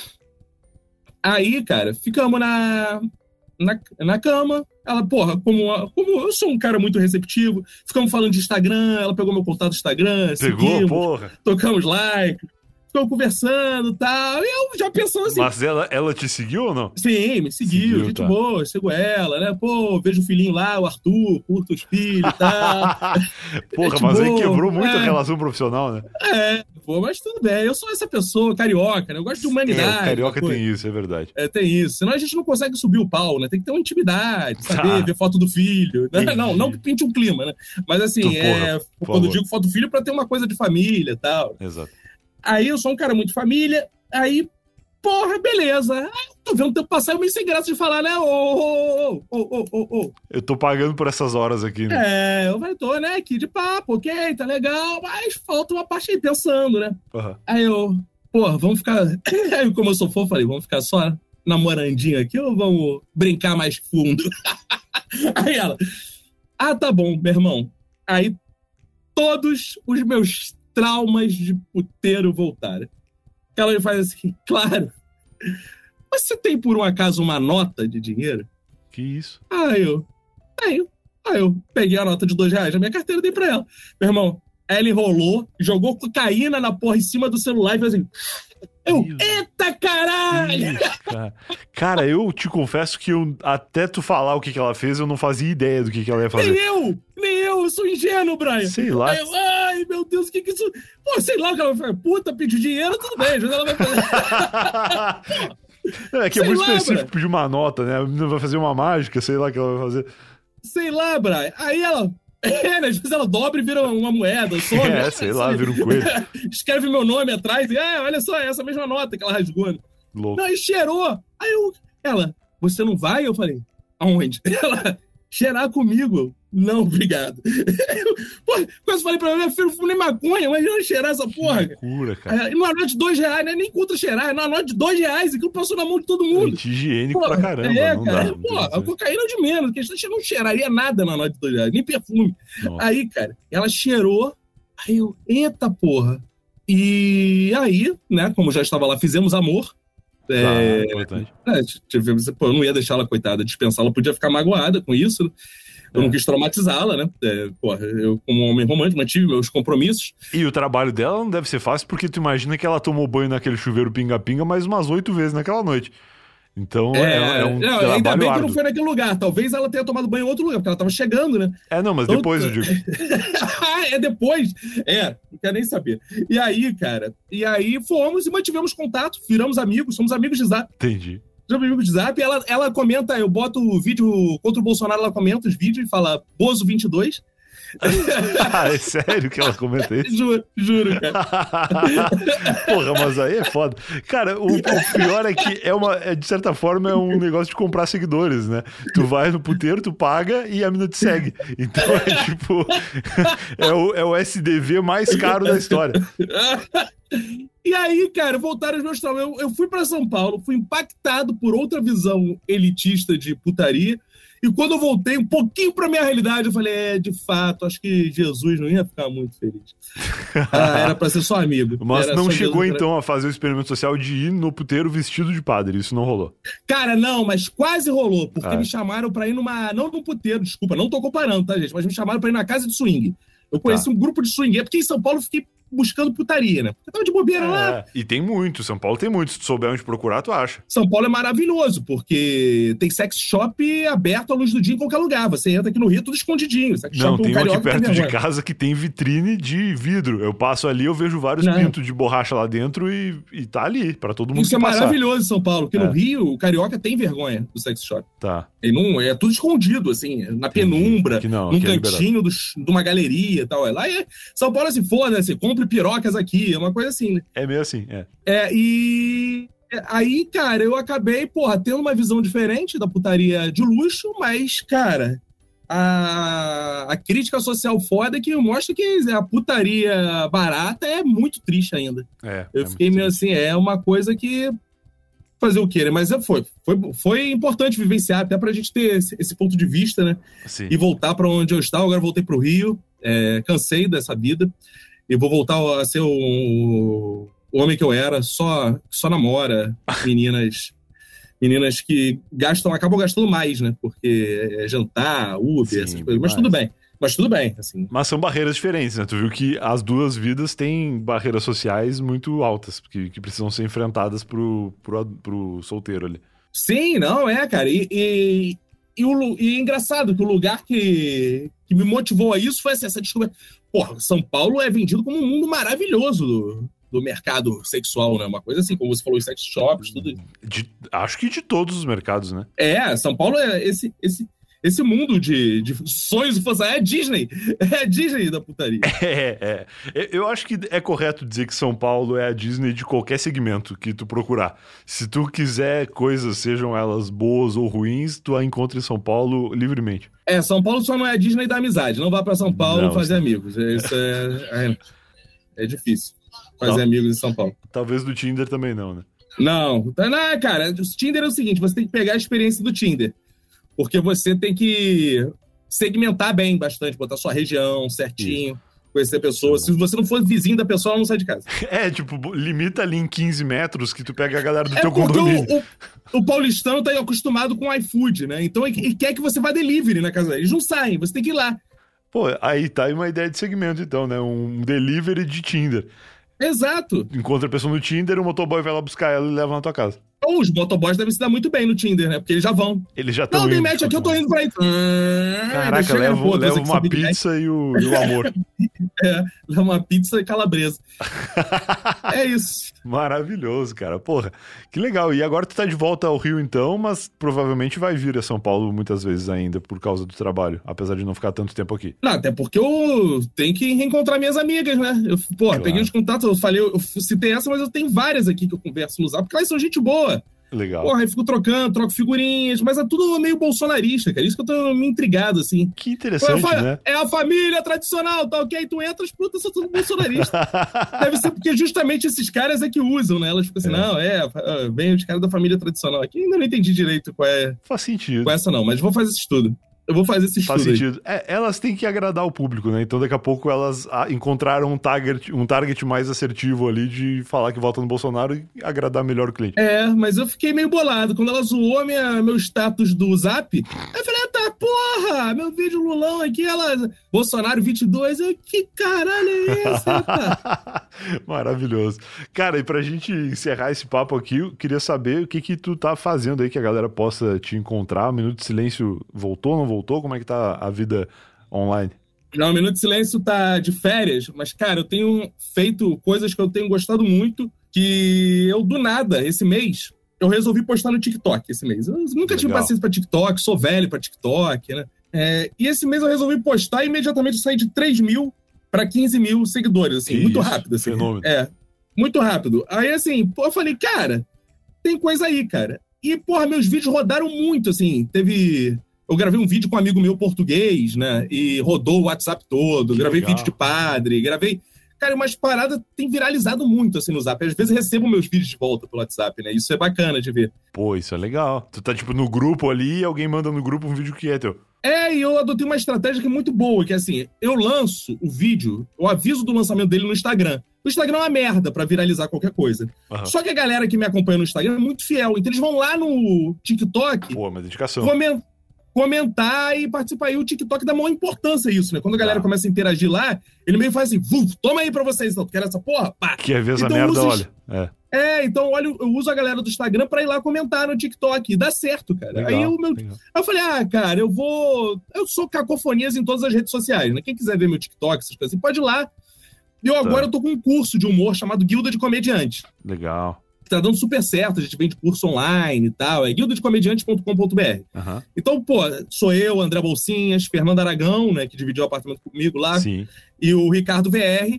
Aí, cara, ficamos na... Na, na cama, ela, porra, como, como eu sou um cara muito receptivo, ficamos falando de Instagram, ela pegou meu contato do Instagram, pegou, seguimos, porra. Tocamos like, ficamos conversando e tal, e eu já pensando assim... Mas ela, ela te seguiu ou não? Sim, me seguiu, seguiu gente tá. boa, eu sigo ela, né, pô, vejo o filhinho lá, o Arthur, curto os filhos e tal. Porra, mas boa, aí quebrou muito é. a relação profissional, né? É, pô, mas tudo bem, eu sou essa pessoa carioca, né, eu gosto de humanidade. É, carioca tem isso, é verdade. É, tem isso, senão a gente não consegue subir o pau, né, tem que ter uma intimidade, saber, tá. ver foto do filho, né? não, não que pinte um clima, né, mas assim, tu, é, porra, quando eu digo foto do filho, pra ter uma coisa de família e tal. Exato. Aí eu sou um cara muito família, aí, porra, beleza. Aí tô vendo o tempo passar, eu meio sem graça de falar, né? Ô, ô, ô, ô, ô, ô. Eu tô pagando por essas horas aqui, né? É, eu tô, né, aqui de papo, ok, tá legal, mas falta uma parte aí pensando, né? Uhum. Aí eu, porra, vamos ficar... Aí como eu sou fofo, falei, vamos ficar só namorandinho aqui ou vamos brincar mais fundo? Aí ela, ah, tá bom, meu irmão. Aí todos os meus traumas de puteiro voltaram. Ela me faz assim, claro, você tem por um acaso uma nota de dinheiro? Que isso? Aí eu, aí eu, aí eu peguei a nota de dois reais na minha carteira e dei pra ela. Meu irmão, ela enrolou, jogou cocaína na porra em cima do celular e fez assim... Eu, Deus. Eita caralho! Deus, cara. cara, eu te confesso que eu, até tu falar o que, que ela fez, eu não fazia ideia do que, que ela ia fazer. Nem eu! Nem eu! Eu sou ingênuo, Brian! Sei lá. Aí eu, ai, meu Deus, o que que isso... Pô, sei lá o que ela vai fazer. Puta, pediu dinheiro, tudo bem. Ela vai fazer... Pô, é que sei é muito lá, específico Brian. Pedir uma nota, né? A menina vai fazer uma mágica, sei lá o que ela vai fazer. Sei lá, Brian. Aí ela... É, né? Às vezes ela dobra e vira uma moeda, some. É, sei lá, vira um coelho. Escreve meu nome atrás e, é, olha só, essa mesma nota que ela rasgou. Né? Louco. Não, e cheirou. Aí eu, ela, você não vai? Eu falei, aonde? Ela, cheirar comigo. Não, obrigado. Eu, porra, quase falei pra minha filha, não fumo nem maconha, mas eu cheirar essa porra. Que loucura, cara. É, numa nota de dois reais, não é nem contra cheirar, é numa nota de dois reais, aquilo passou na mão de todo mundo. É higiênico porra, pra caramba, é, não cara, dá. Pô, a cocaína é de menos, porque a gente não cheiraria nada na nota de dois reais, nem perfume. Nossa. Aí, cara, ela cheirou, aí eu, eita porra. E aí, né, como já estava lá, fizemos amor. É, ah, é, tivemos, pô, eu não ia deixar ela, coitada, dispensar, ela podia ficar magoada com isso, né? Eu é. não quis traumatizá-la, né? É, porra, eu, como homem romântico, mantive meus compromissos. E o trabalho dela não deve ser fácil, porque tu imagina que ela tomou banho naquele chuveiro pinga-pinga mais umas oito vezes naquela noite. Então é, é, é um não, trabalho ainda bem árduo. Que não foi naquele lugar. Talvez ela tenha tomado banho em outro lugar, porque ela tava chegando, né? É, não, mas então, depois eu digo. É depois? É, não quero nem saber. E aí, cara, e aí fomos e mantivemos contato, viramos amigos, somos amigos de zap. Entendi. Já amigo de zap, ela, ela comenta, eu boto o vídeo contra o Bolsonaro, ela comenta os vídeos e fala Bozo vinte e dois. Ah, é sério que ela comenta isso? Juro, juro, cara. Porra, mas aí é foda. Cara, o, o pior é que é uma, é, de certa forma, é um negócio de comprar seguidores, né? Tu vai no puteiro, tu paga e a mina te segue. Então é tipo, é o, é o S D V mais caro da história. E aí, cara, voltaram os meus traumas. Eu, eu fui pra São Paulo, fui impactado por outra visão elitista de putaria. E quando eu voltei um pouquinho pra minha realidade, eu falei, é, de fato, acho que Jesus não ia ficar muito feliz. Ah, era pra ser só amigo. Mas era não chegou, Jesus, então, era... a fazer o experimento social de ir no puteiro vestido de padre. Isso não rolou. Cara, não, mas quase rolou. Porque ah. me chamaram pra ir numa... Não num puteiro, desculpa, não tô comparando, tá, gente? Mas me chamaram pra ir na casa de swing. Eu conheci tá. um grupo de swing. É porque em São Paulo eu fiquei buscando putaria, né? Porque tava de bobeira é, lá. E tem muito, São Paulo tem muito. Se tu souber onde procurar, tu acha. São Paulo é maravilhoso, porque tem sex shop aberto à luz do dia em qualquer lugar. Você entra aqui no Rio, tudo escondidinho. Sex Não, shop, tem um um aqui perto de agora. casa que tem vitrine de vidro. Eu passo ali, eu vejo vários Não. pintos de borracha lá dentro e, e tá ali, pra todo mundo Isso é passar. Maravilhoso em São Paulo, porque é. no Rio, o carioca tem vergonha do sex shop. Tá. E não, é tudo escondido, assim, na penumbra, não, num cantinho do, de uma galeria e tal. Lá é São Paulo, assim, foda-se, compra compre pirocas aqui, é uma coisa assim, né? É meio assim, é. É, e aí, cara, eu acabei, porra, tendo uma visão diferente da putaria de luxo, mas, cara, a, a crítica social foda é que mostra que a putaria barata é muito triste ainda. É, eu é fiquei meio triste. assim, é uma coisa que fazer o quê, né? Mas foi, foi, foi importante vivenciar, até pra gente ter esse, esse ponto de vista, né? Sim. E voltar pra onde eu estava. Agora voltei pro Rio, é, cansei dessa vida, e vou voltar a ser o, o homem que eu era, só, só namora meninas, meninas que gastam, acabam gastando mais, né? Porque é jantar, Uber, Sim, essas coisas. Mas tudo bem. Mas tudo bem, assim. Mas são barreiras diferentes, né? Tu viu que as duas vidas têm barreiras sociais muito altas, que, que precisam ser enfrentadas pro, pro, pro solteiro ali. Sim, não, é, cara. E, e, e, o, e é engraçado que o lugar que, que me motivou a isso foi assim, essa descoberta. Porra, São Paulo é vendido como um mundo maravilhoso do, do mercado sexual, né? Uma coisa assim, como você falou, os sex shops, tudo isso. De, acho que de todos os mercados, né? É, São Paulo é esse... esse Esse mundo de, de sonhos e fantasia é Disney. É a Disney da putaria. É, é. Eu acho que é correto dizer que São Paulo é a Disney de qualquer segmento que tu procurar. Se tu quiser coisas, sejam elas boas ou ruins, tu a encontra em São Paulo livremente. É, São Paulo só não é a Disney da amizade. Não vá pra São Paulo não, fazer sim. amigos. Isso é, é, é difícil. Fazer não. amigos em São Paulo. Talvez do Tinder também não, né? Não. Não, cara, o Tinder é o seguinte, você tem que pegar a experiência do Tinder. Porque você tem que segmentar bem bastante, botar sua região certinho, Isso. conhecer pessoas. Se você não for vizinho da pessoa, ela não sai de casa. É, tipo, limita ali em quinze metros que tu pega a galera do é teu condomínio. O, o, o paulistano tá acostumado com iFood, né? Então ele quer que você vá delivery na casa dele. Eles não saem, você tem que ir lá. Pô, aí tá aí uma ideia de segmento, então, né? Um delivery de Tinder. Exato. Encontra a pessoa no Tinder, o motoboy vai lá buscar ela e leva na tua casa. Ou os motoboys devem se dar muito bem no Tinder, né? Porque eles já vão. Eles já estão Não, tem match aqui, eu tô indo pra aí. Caraca, leva, leva uma pizza e o, e o amor. É, leva uma pizza e calabresa. É isso. Maravilhoso, cara. Porra, que legal. E agora tu tá de volta ao Rio, então, mas provavelmente vai vir a São Paulo muitas vezes ainda por causa do trabalho, apesar de não ficar tanto tempo aqui. Não, até porque eu tenho que reencontrar minhas amigas, né? Eu, porra, claro. Peguei os contatos, eu falei, eu citei essa, mas eu tenho várias aqui que eu converso no Zap, porque elas são gente boa. Legal. Porra, aí fico trocando, troco figurinhas, mas é tudo meio bolsonarista, cara. Isso que eu tô me intrigado, assim. Que interessante, Pô, né? É a família tradicional, tá ok? Tu entra, as putas são tudo bolsonaristas. Deve ser porque justamente esses caras é que usam, né? Elas ficam assim, é. não, é, vem os caras da família tradicional aqui. Ainda não entendi direito qual é... Faz sentido. Com essa não, mas vou fazer esse estudo. Eu vou fazer esse estudo. Faz sentido. É, elas têm que agradar o público, né? Então daqui a pouco elas encontraram um target, um target mais assertivo ali de falar que votam no Bolsonaro e agradar melhor o cliente. É, mas eu fiquei meio bolado. Quando ela zoou minha, meu status do Zap, eu falei, ah, tá, porra, meu vídeo Lulão aqui, ela... Bolsonaro vinte e dois, eu, que caralho é esse, rapaz? Maravilhoso. Cara, e pra gente encerrar esse papo aqui, eu queria saber o que que tu tá fazendo aí que a galera possa te encontrar. O Minuto de Silêncio voltou, não voltou? Voltou? Como é que tá a vida online? Não, o Minuto de Silêncio tá de férias, mas, cara, eu tenho feito coisas que eu tenho gostado muito, que eu, do nada, esse mês, eu resolvi postar no TikTok esse mês. Eu nunca Legal. tive paciência pra TikTok, sou velho pra TikTok, né? É, e esse mês eu resolvi postar e imediatamente eu saí de três mil pra quinze mil seguidores, assim, que muito isso, rápido, assim. Fenômeno. É, muito rápido. Aí, assim, pô, eu falei, cara, tem coisa aí, cara. E, porra, meus vídeos rodaram muito, assim, teve... Eu gravei um vídeo com um amigo meu português, né? E rodou o WhatsApp todo. Que gravei legal. Vídeo de padre, gravei... Cara, umas paradas tem viralizado muito, assim, no Zap. Às vezes eu recebo meus vídeos de volta pelo WhatsApp, né? Isso é bacana de ver. Pô, isso é legal. Tu tá, tipo, no grupo ali e alguém manda no grupo um vídeo que é teu. É, e eu adotei uma estratégia que é muito boa, que é assim, eu lanço o vídeo, eu aviso do lançamento dele no Instagram. O Instagram é uma merda pra viralizar qualquer coisa. Uhum. Só que a galera que me acompanha no Instagram é muito fiel. Então eles vão lá no TikTok... Pô, uma dedicação. Coment... comentar e participar. E o TikTok dá maior importância a isso, né? Quando a galera ah. começa a interagir lá, ele meio faz assim, toma aí pra vocês, então, tu quer essa porra? Pá. Que às vezes então, a merda, uso... olha. É. é, então olha, eu uso a galera do Instagram pra ir lá comentar no TikTok. E dá certo, cara. Legal, aí eu, meu... aí eu falei, ah, cara, eu vou... Eu sou cacofonias em todas as redes sociais, né? Quem quiser ver meu TikTok, essas coisas assim, pode ir lá. E eu tá. agora eu tô com um curso de humor chamado Guilda de Comediante. Legal. Tá dando super certo, a gente vende curso online e tal, é guilda de comediante ponto com ponto b r. Uhum. Então, pô, sou eu, André Bolsinhas, Fernando Aragão, né, que dividiu o apartamento comigo lá, Sim. e o Ricardo V R,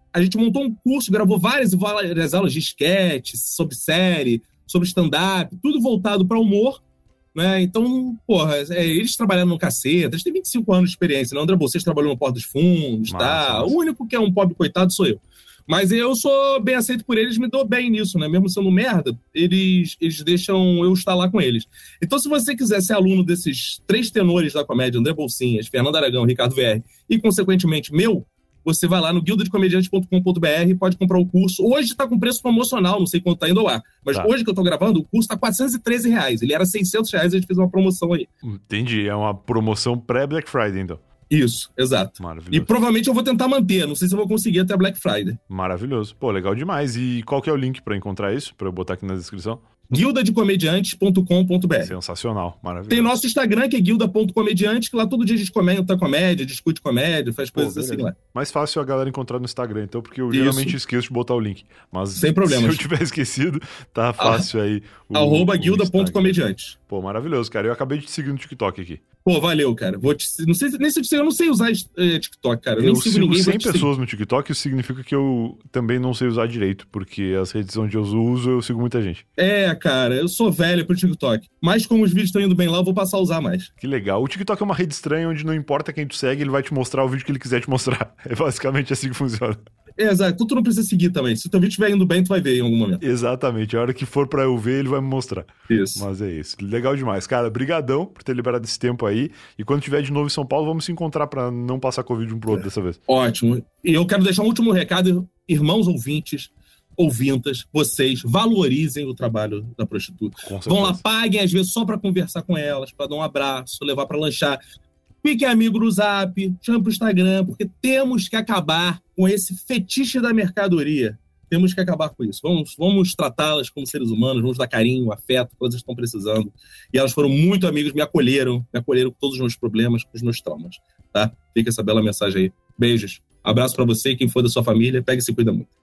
a gente montou um curso, gravou várias e várias aulas de sketch, sobre série, sobre stand-up, tudo voltado para humor, né? Então, porra, é, eles trabalharam no Caceta, eles têm vinte e cinco anos de experiência, né? O André Bolsês trabalhou no Porta dos Fundos, Massa, tá? massa. O único que é um pobre coitado sou eu. Mas eu sou bem aceito por eles, me dou bem nisso, né? Mesmo sendo merda, eles, eles deixam eu estar lá com eles. Então, se você quiser ser aluno desses três tenores da comédia, André Bolsinhas, Fernando Aragão, Ricardo V R, e, consequentemente, meu, você vai lá no guilda de comediantes ponto com ponto b r e pode comprar o curso. Hoje está com preço promocional, não sei quanto está indo ao ar. Mas tá. Hoje que eu estou gravando, o curso está quatrocentos e treze reais. Ele era seiscentos reais, a gente fez uma promoção aí. Entendi, é uma promoção pré-Black Friday, então. Isso, exato. Maravilhoso. E provavelmente eu vou tentar manter, não sei se eu vou conseguir até Black Friday. Maravilhoso. Pô, legal demais. E qual que é o link pra encontrar isso? Pra eu botar aqui na descrição? guilda de comediantes ponto com ponto b r. Sensacional, maravilhoso. Tem nosso Instagram, que é guilda ponto comediante, que lá todo dia a gente comenta comédia, discute comédia, faz Pô, coisas beleza. assim lá. Mais fácil a galera encontrar no Instagram, então, porque eu Isso. geralmente esqueço de botar o link. Mas sem problemas. Se eu tiver esquecido, tá fácil ah, aí. O, arroba guilda ponto comediante. Pô, maravilhoso, cara. Eu acabei de te seguir no TikTok aqui. Pô, valeu, cara. Vou te, não sei, nem se eu não sei usar é, TikTok, cara. Eu, eu nem sigo, sigo ninguém. cem pessoas no TikTok, isso significa que eu também não sei usar direito, porque as redes onde eu uso, eu sigo muita gente. É, cara, eu sou velho pro TikTok. Mas como os vídeos estão indo bem lá, eu vou passar a usar mais. Que legal. O TikTok é uma rede estranha onde não importa quem tu segue, ele vai te mostrar o vídeo que ele quiser te mostrar. É basicamente assim que funciona. É, exato. Então tu não precisa seguir também. Se o teu vídeo estiver indo bem, tu vai ver em algum momento. Exatamente. A hora que for pra eu ver, ele vai me mostrar. Isso. Mas é isso. Legal demais. Cara, brigadão por ter liberado esse tempo aí. E quando tiver de novo em São Paulo, vamos se encontrar pra não passar Covid um pro outro é. dessa vez. Ótimo. E eu quero deixar um último recado. Irmãos ouvintes, ouvintas, vocês valorizem o trabalho da prostituta. Vão lá, paguem às vezes só pra conversar com elas, pra dar um abraço, levar pra lanchar. Fique amigo no Zap, chame pro Instagram, porque temos que acabar com esse fetiche da mercadoria. Temos que acabar com isso. Vamos, vamos tratá-las como seres humanos, vamos dar carinho, afeto, que elas estão precisando. E elas foram muito amigas, me acolheram, me acolheram com todos os meus problemas, com os meus traumas. Tá? Fica essa bela mensagem aí. Beijos. Abraço pra você e quem for da sua família. Pega e se cuida muito.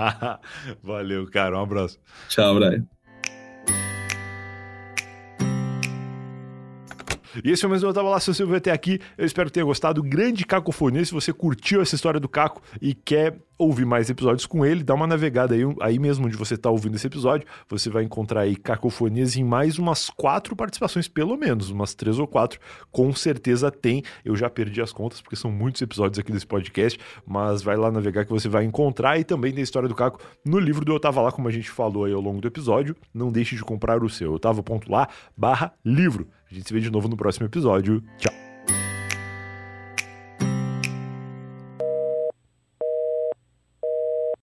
Valeu, cara. Um abraço. Tchau, Brian. E esse foi mais um Eu Tava Lá, se você veio até aqui. Eu espero que tenha gostado. Grande cacofonia. Se você curtiu essa história do Caco e quer ouvir mais episódios com ele, dá uma navegada aí, aí mesmo onde você tá ouvindo esse episódio. Você vai encontrar aí cacofonias em mais umas quatro participações, pelo menos, umas três ou quatro. Com certeza tem. Eu já perdi as contas, porque são muitos episódios aqui desse podcast, mas vai lá navegar que você vai encontrar. E também tem a história do Caco no livro do Eu Tava Lá, como a gente falou aí ao longo do episódio. Não deixe de comprar o seu. Eu tava ponto lá barra livro. A gente se vê de novo no próximo episódio. Tchau.